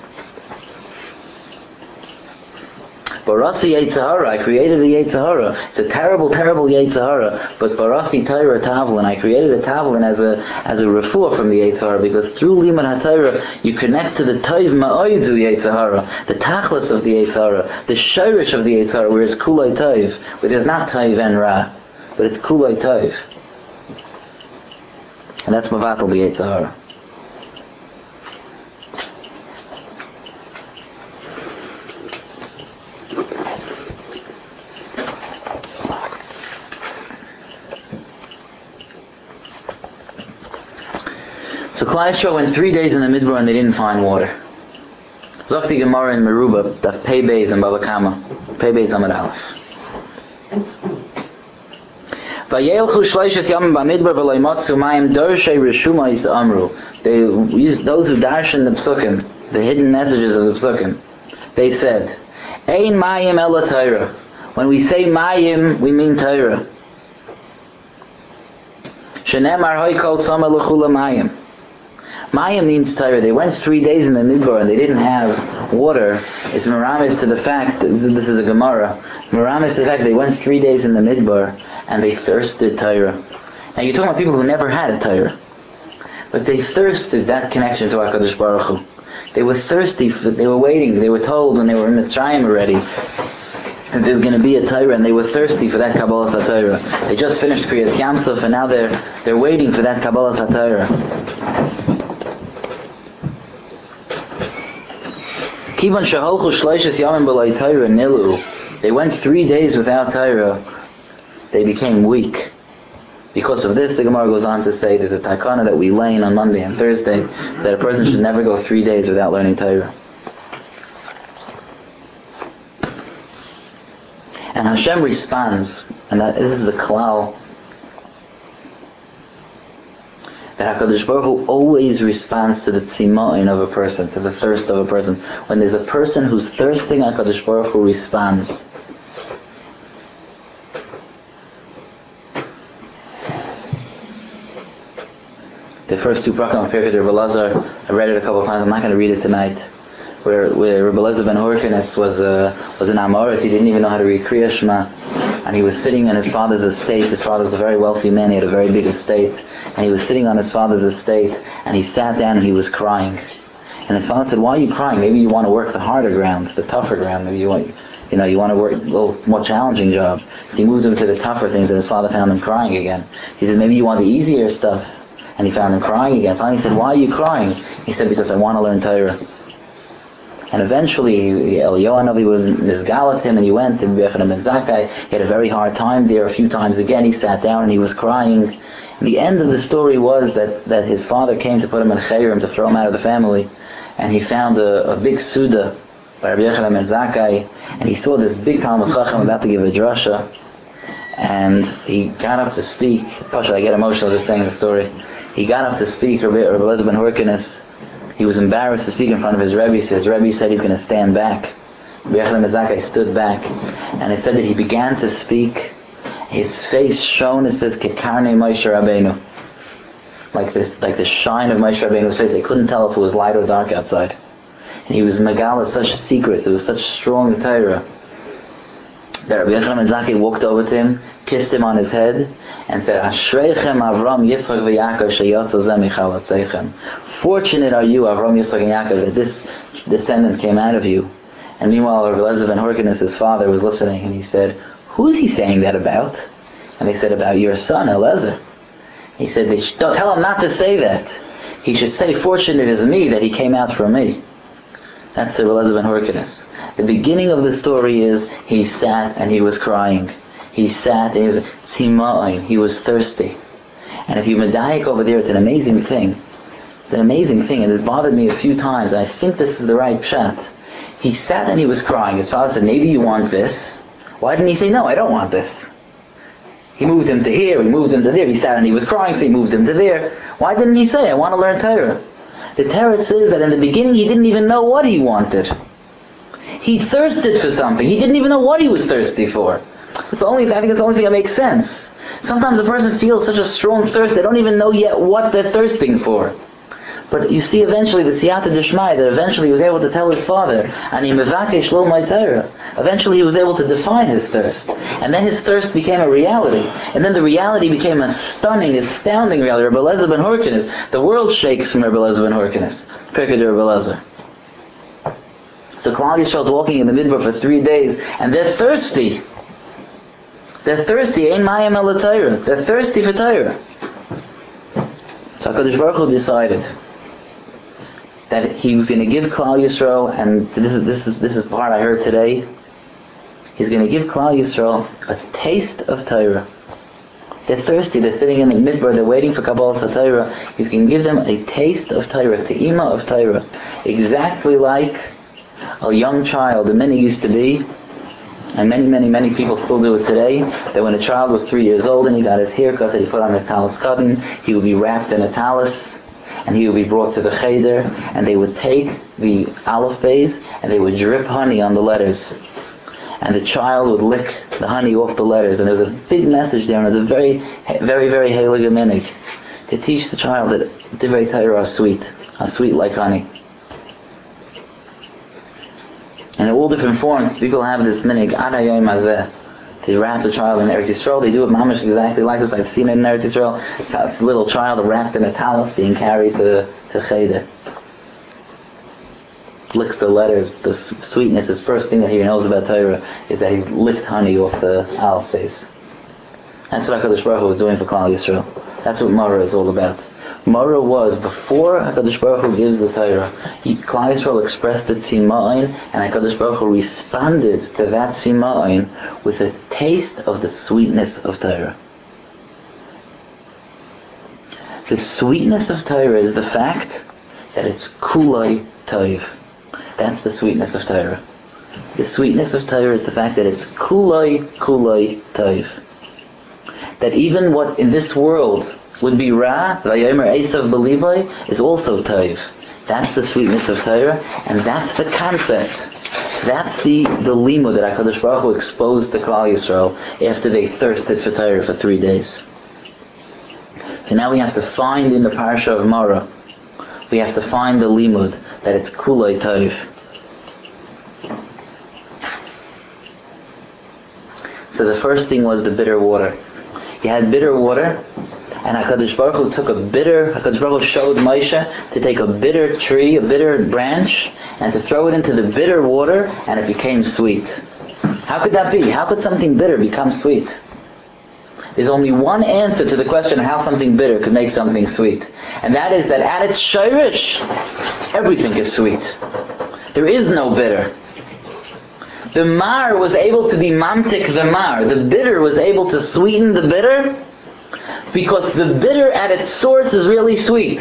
Barasi Yetzer Hara, I created a Yetzer Hara. It's a terrible, terrible Yetzer Hara. But Barasi Torah Tavlin, I created a Tavlin as a refuah from the Yetzer Hara, because through Limud HaTorah you connect to the Taiv Ma'od zu Yetzer Hara, the Tachlis of the Yetzer Hara, the Shorish of the Yetzer Hara, where it's Kulei Taiv, where there's not Taiv and Ra, but it's Kulei Taiv. And that's Mavatal the Yetzer Hara. So Klal Yisrael went 3 days in the Midbar and they didn't find water. Zakti Gemara in Meruba, Daf Pei Beis and Bava Kama, Pei Beis Amud Aleph. Vayelchu shleishes yamim b'midbar v'lo yimotzu mayim dorshei reshumos amru. They used those who darshan the psukim, the hidden messages of the psukim. They said, Ein mayim ela Torah. When we say mayim, we mean Torah. Shenemar hoy kol tzama l'chula mayim. Mayim means Torah. They went 3 days in the Midbar and they didn't have water. It's meramis to the fact, this is a Gemara, meramis to the fact they went 3 days in the Midbar and they thirsted Torah. Now you're talking about people who never had a Torah, but they thirsted that connection to HaKadosh Baruch Hu. They were thirsty, they were waiting, they were told when they were in Mitzrayim already that there's going to be a Torah, and they were thirsty for that Kabbalas HaTorah. They just finished Kriyas Yamsuf and now they're waiting for that Kabbalas HaTorah. Kivan shaholchu shleishes yamim b'lai Torah nilu. They went 3 days without Torah. They became weak. Because of this, the Gemara goes on to say there's a takana that we learn on Monday and Thursday that a person should never go 3 days without learning Torah. And Hashem responds, and this is a klal, that HaKadosh Baruch Hu always responds to the tzima'in of a person, to the thirst of a person. When there's a person who's thirsting, HaKadosh Baruch Hu responds. The first two prakim of Pirkei Rebbe Elazar, I read it a couple of times, I'm not going to read it tonight, where Rebbe Elazar ben Horkenes was an Amorit. He didn't even know how to read Kriya Shema, and he was sitting in his father's estate. His father was a very wealthy man, he had a very big estate, and he was sitting on his father's estate, and he sat down and he was crying. And his father said, "Why are you crying? Maybe you want to work the harder ground, the tougher ground. Maybe you want to work a little more challenging job." So he moved him to the tougher things, and his father found him crying again. He said, "Maybe you want the easier stuff." And he found him crying again. Finally he said, "Why are you crying?" He said, "Because I want to learn Torah." And eventually Eliyahu Hanavi was nizgal at him, and he went to Rabbi Yochanan ben Zakkai. He had a very hard time there. A few times again he sat down and he was crying. The end of the story was that his father came to put him in Chayrim, to throw him out of the family, and he found a big Suda by Rabbi Yochanan ben Zakkai, and he saw this big Talmud Chacham about to give a drasha, and he got up to speak. Pasha, I get emotional just saying the story. He got up to speak, Rabbi Eliezer ben Horkenes. He was embarrassed to speak in front of his Rebbe, so his Rebbe said he's going to stand back. Rabbi Yochanan ben Zakkai stood back, and it said that he began to speak. His face shone, it says, Kekarnei Moshe Rabbeinu. Like the shine of Moshe Rabbeinu's face. They couldn't tell if it was light or dark outside. And he was megala such secrets, it was such strong Torah, that Rabbi Yochanan ben Zakkai walked over to him, kissed him on his head, and said, Ashreichem Avram, Yitzchak v'Yaakov sheyotza zeh michalatzeichem. Fortunate are you, Avram, Yitzchak, and Yaakov, that this descendant came out of you. And meanwhile, Rabbi Eliezer ben Horkenes, his father, was listening, and he said, who is he saying that about? And they said, about your son, Eliezer. He said, don't tell him not to say that. He should say, fortunate is me that he came out from me. That's the Eliezer ben Horkenes. The beginning of the story is, he sat and he was crying. He sat and he was tzima'in, he was thirsty. And if you medayik over there, it's an amazing thing. It's an amazing thing, and it bothered me a few times, and I think this is the right pshat. He sat and he was crying. His father said, maybe you want this. Why didn't he say, no, I don't want this? He moved him to here, he moved him to there. He sat and he was crying, so he moved him to there. Why didn't he say, I want to learn Torah? The Torah says that in the beginning he didn't even know what he wanted. He thirsted for something. He didn't even know what he was thirsty for. I think it's the only thing that makes sense. Sometimes a person feels such a strong thirst, they don't even know yet what they're thirsting for. But you see eventually the siyata d'shmai, that eventually he was able to tell his father, Ani mevakesh lo my Torah. Eventually he was able to define his thirst. And then his thirst became a reality. And then the reality became a stunning, astounding reality. Rabbi Eliezer ben Horkenes, the world shakes from Rabbi Eliezer ben Horkenes. Pirkei de Rabbi Eliezer. So Klal Yisrael's walking in the midbar for 3 days, and they're thirsty. They're thirsty. Ein mayim el Torah. They're thirsty for Torah. So HaKadosh Baruch Hu decided that he was going to give Klal Yisrael, and this is the part I heard today. He's going to give Klal Yisrael a taste of Torah. They're thirsty. They're sitting in the midbar. They're waiting for Kabbalas HaTorah. He's going to give them a taste of Torah, te'ima of Torah, exactly like a young child. The many used to be, and many people still do it today, that when a child was 3 years old and he got his hair cut, that he put on his talis cotton, he would be wrapped in a talis, and he would be brought to the cheder, and they would take the aleph beis, and they would drip honey on the letters. And the child would lick the honey off the letters, and there's a big message there, and there's a very, very, very heilig minig to teach the child that Divrei Torah are sweet like honey. And in all different forms, people have this minig, ad hayom hazeh, to wrap the child in Eretz Yisrael. They do it mamish exactly like this. I've seen it in Eretz Yisrael. This little child wrapped in a talis being carried to cheder. Licks the letters, the sweetness. His first thing that he knows about Torah is that he's licked honey off the aleph beis. That's what HaKadosh Baruch Hu was doing for Klal Yisrael. That's what Marah is all about. Marah was, before HaKadosh Baruch Hu gives the Torah, Klal Yisrael expressed its sima'in, and HaKadosh Baruch Hu responded to that sima'in with a taste of the sweetness of Torah. The sweetness of Torah is the fact that it's kulai toiv. That's the sweetness of Torah. The sweetness of Torah is the fact that it's kulai toiv. That even what in this world would be Ra, Vayomer Esav B'Livai, is also Toiv. That's the sweetness of Torah, and that's the concept. That's the limud that HaKadosh Baruch Hu exposed to Klal Yisrael after they thirsted for Torah for 3 days. So now we have to find in the Parsha of Marah, we have to find the limud that it's Kulei Toiv. So the first thing was the bitter water. You had bitter water, and HaKadosh Baruch Hu HaKadosh Baruch Hu showed Moshe to take a bitter tree, a bitter branch, and to throw it into the bitter water, and it became sweet. How could that be? How could something bitter become sweet? There's only one answer to the question of how something bitter could make something sweet. And that is that at its shayrish, everything is sweet. There is no bitter. The mar was able to be mamtik the mar. The bitter was able to sweeten the bitter Because the bitter at its source is really sweet.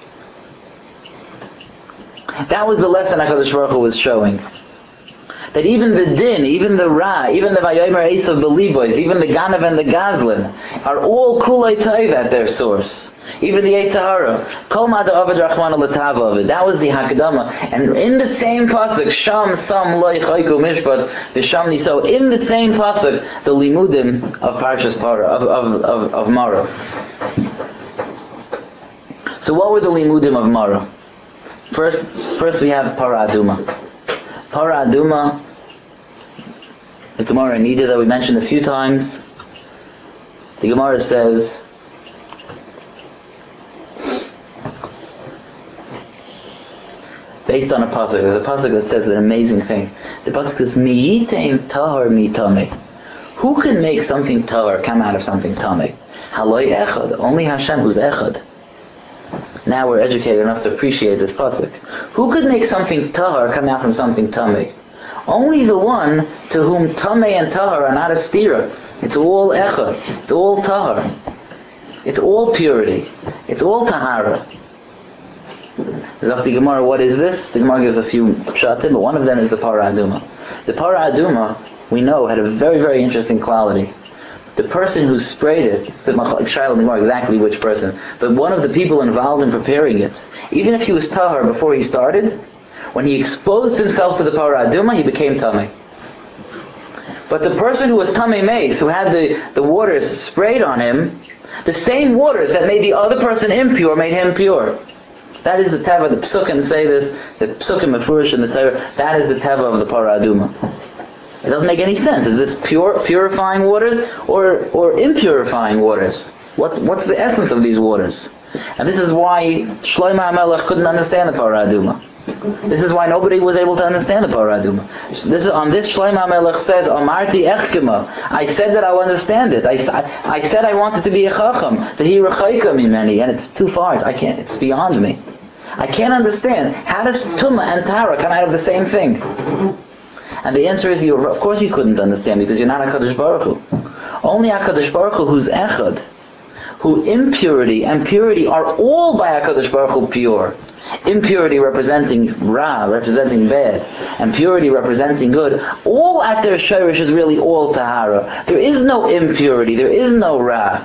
That was the lesson HaKadosh Baruch Hu was showing. That even the din, even the ra, even the vayomer esav belibois, even the ganav and the gazlan are all kulei taiv at their source. Even the Yetzer Hara. Kol ma'ada avad rachmana l'tava of it. That was the hakdama. And in the same pasuk, sham sam loy chayku mishpat v'sham niso. In the same pasuk, the limudim of Parshas Para of Mara. So what were the limudim of Mara? First we have Para Aduma. Para Aduma, the Gemara in Nida that we mentioned a few times. The Gemara says, based on a pasuk, there's a pasuk that says an amazing thing. The pasuk says, "Miyitem tahar mitame." Who can make something tahar come out of something tame? Haloi echad. Only Hashem, who's echad. Now we're educated enough to appreciate this pasuk. Who could make something tahar come out from something tame? Only the one to whom tame and tahar are not a stira. It's all echad. It's all tahar. It's all purity. It's all tahara. The Gemara, what is this? The Gemara gives a few pshatim, but one of them is the Para Aduma. The Para Aduma, we know, had a very, very interesting quality. The person who sprayed it, the Gemara exactly which person, but one of the people involved in preparing it, even if he was tahar before he started, when he exposed himself to the Para Aduma, he became tamei. But the person who was tamei meis, who had the waters sprayed on him, the same waters that made the other person impure made him pure. That is the teva. The psukim say this. The psukim mefurish in the Torah. That is the teva of the Para Aduma. It doesn't make any sense. Is this purifying waters or impurifying waters? What's the essence of these waters? And this is why Shlomo HaMelech couldn't understand the Para Aduma. This is why nobody was able to understand the Para Aduma. On this Shlomo HaMelech says, Amarti echkema. I said that I'll understand it. I said I wanted to be a chacham. V'hi rechaika mimeni. And it's too far. I can't. It's beyond me. I can't understand. How does Tumah and Tara come out of the same thing? And the answer is, of course you couldn't understand, because you're not HaKadosh Baruch Hu. Only HaKadosh Baruch Hu, who's echad, who impurity and purity are all by HaKadosh Baruch Hu pure. Impurity representing ra, representing bad, and purity representing good. All at their shirish is really all tahara. There is no impurity, there is no ra.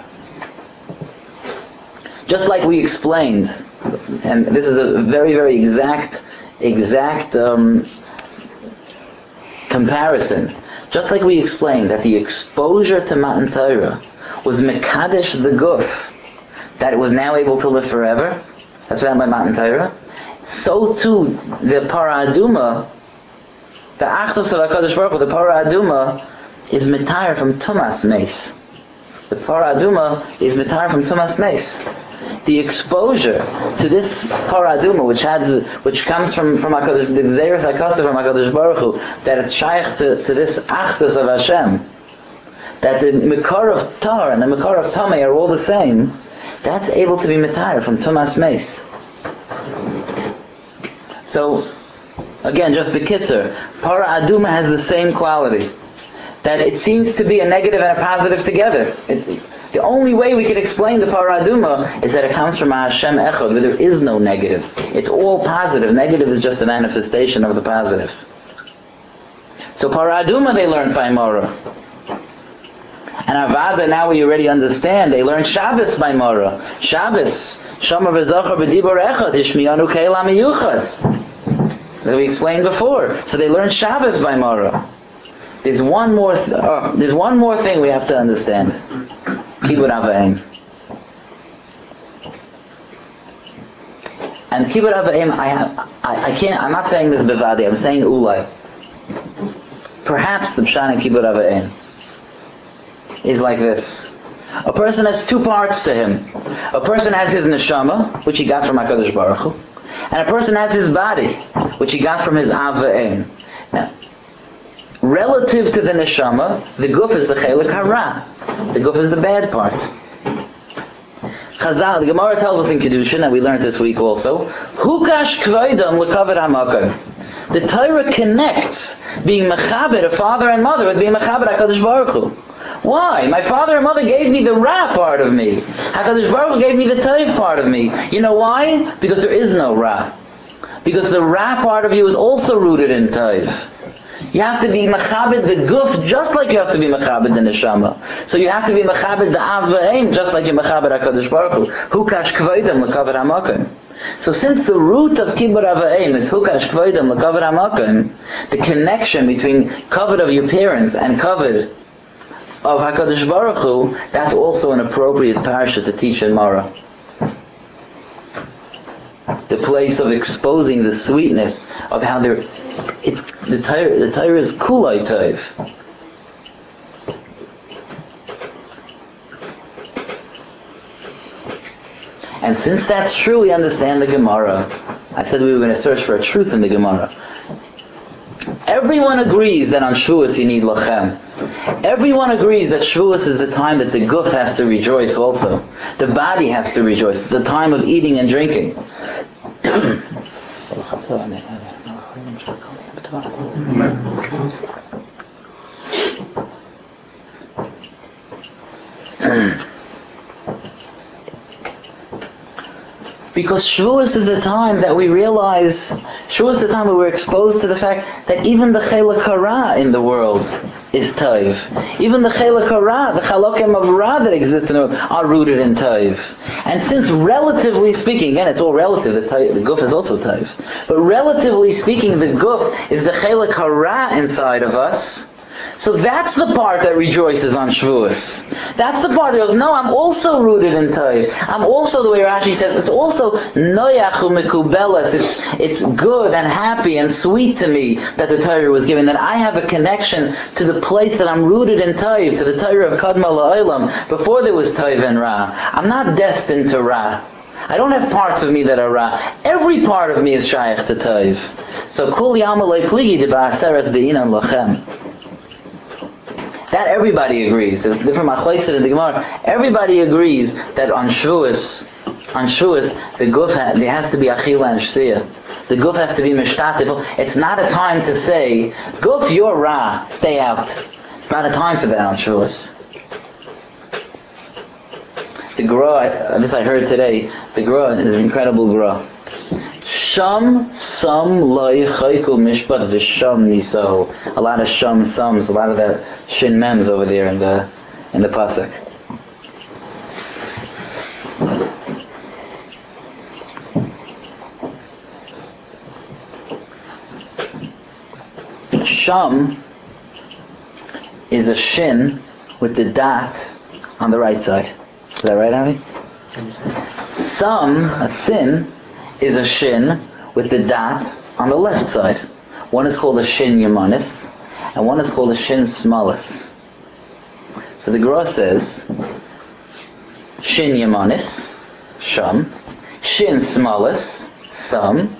Just like we explained, and this is a very, very exact comparison. Just like we explained that the exposure to Matan Torah was mekadesh the guf, that it was now able to live forever. That's what happened by Matan Torah. So too, the Para Aduma, the Achdus of HaKadosh Baruch Hu, the Para Aduma is mitayr from Tumas Meis. The Para Aduma is mitayr from Tumas Meis. The exposure to this Para Aduma, which comes from HaKadosh, the Gzeirus HaKasav from HaKadosh Baruch Hu, that it's shaykh to this Achdus of Hashem, that the Mekar of Tar and the Mekar of Tamei are all the same, that's able to be mitayr from Tumas Meis. So, again, just bekitzer, Para Aduma has the same quality. That it seems to be a negative and a positive together. The only way we can explain the Para Aduma is that it comes from Hashem Echad, where there is no negative. It's all positive. Negative is just a manifestation of the positive. So Para Aduma they learned by Mara. And Avada, now we already understand, they learned Shabbos by Mara. Shabbos, Shama v'Zachar b'Dibur Echad, Hishmiyanu Keilam Miyuchad. That we explained before. So they learned Shabbos by Mara. There's one more thing we have to understand. Kibbud Av V'Em. And Kibbud Av V'Em, I'm not saying this bevadi, I'm saying ulai. Perhaps the Pshan in Kibbud Av V'Em is like this. A person has two parts to him. A person has his neshama, which he got from HaKadosh Baruch Hu, and a person has his body, which he got from his Av V'Em. Now, relative to the neshama, the guf is the chelik hara. The guf is the bad part. Chazal, the Gemara tells us in Kedushin, and we learned this week also, Hukash kvaydam l'kavod hamakom. The Torah connects being mechaber, a father and mother, with being mechaber HaKadosh Baruch Hu. Why? My father and mother gave me the Ra part of me. HaKadosh Baruch Hu gave me the Tov part of me. You know why? Because there is no Ra. Because the Ra part of you is also rooted in Tov. You have to be Machabed the Guf just like you have to be Machabed the Neshama. So you have to be Machabed the Av V'Eim just like you're Machabed HaKadosh Baruch Hu. Hukash Kvoidem L'Kavod HaMakom. So since the root of Kibbur Av V'Eim is Hukash Kvoidem L'Kavod HaMakom, the connection between Kavod of your parents and Kavod of HaKadosh Baruch Hu, that's also an appropriate parasha to teach in Mara. The place of exposing the sweetness of how it's the Torah is kulai Tov. And since that's true, we understand the Gemara. I said we were going to search for a truth in the Gemara. Everyone agrees that on Shavuos you need lachem. Everyone agrees that Shavuos is the time that the guf has to rejoice also. The body has to rejoice. It's a time of eating and drinking. Because Shavuos is a time that we realize, Shavuos is a time where we're exposed to the fact that even the Chelak Hara in the world is Tov. Even the Chelak Hara, the Chalokim of Ra that exist in the world, are rooted in Tov. And since relatively speaking, again it's all relative, the Guf is also Tov, but relatively speaking the Guf is the Chelak Hara inside of us. So that's the part that rejoices on Shavuos. That's the part that goes, no, I'm also rooted in Tov. I'm also, the way Rashi says, it's also noyach umekubeles. It's good and happy and sweet to me that the Torah was given, that I have a connection to the place that I'm rooted in Tov, to the Torah of Kadma La'olam, before there was Tov and Ra. I'm not destined to Ra. I don't have parts of me that are Ra. Every part of me is Shaykh to Tov. So Kul Yamalei Pligi de Ba'atzeres Be'inan Lachem. That everybody agrees. There's different machlokes in the Gemara. Everybody agrees that on Shavuos, the guf there has to be achila and shsiyah. The guf has to be mishtatif. It's not a time to say, guf, you're Ra, stay out. It's not a time for that on Shavuos. The Gra, this I heard today, the Gra is an incredible Gra. Sham sam loy chayku mishpat v'sham nisahu. A lot of sham sums, a lot of the shin mems over there in the pasuk. Sham is a shin with the dot on the right side. Is that right, Avi? Sam, a sin, is a shin with the dot on the left side. One is called a shin yamanis, and one is called a shin smalis. So the Gra says, shin yamanis, sham, shin smalis, sam,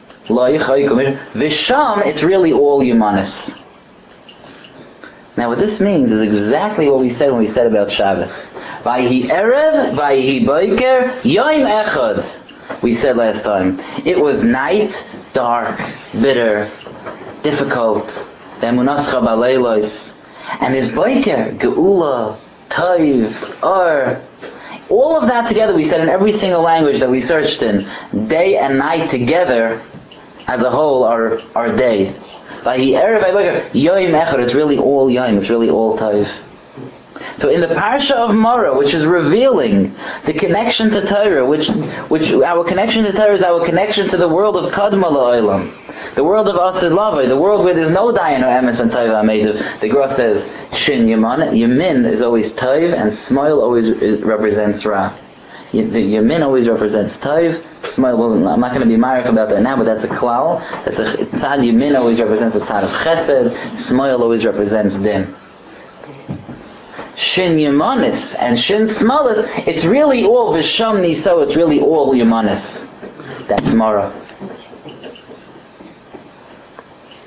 v'sham, it's really all yamanis. Now what this means is exactly what we said when we said about Shabbos. Vayhi erev, vayhi boiker, yom echad. We said last time, it was night, dark, bitter, difficult, the emunascha baleilos, and there's boiker, geula, toiv, or, all of that together we said in every single language that we searched in, day and night together, as a whole, are day. Vayhi erev, vayhi boiker, yom echad, it's really all yom, it's really all toiv. So in the parsha of Mara, which is revealing the connection to Torah, which our connection to Torah is our connection to the world of Kadma La'olam, the world of Asid Lavai, the world where there's no Dayan or Emes and Taiva Ametiv. The Gra says, Shin Yamin is always Taiv, and Smail always represents Ra. The Yamin always represents Taiv, Smail, well, I'm not going to be marek about that now, but that's a klal, that the Tzad Yamin always represents the Tzad of Chesed, Smail always represents Din. Shin Yamanis and Shin Smalis, it's really all Visham Niso, it's really all Yamanis. That's Mara.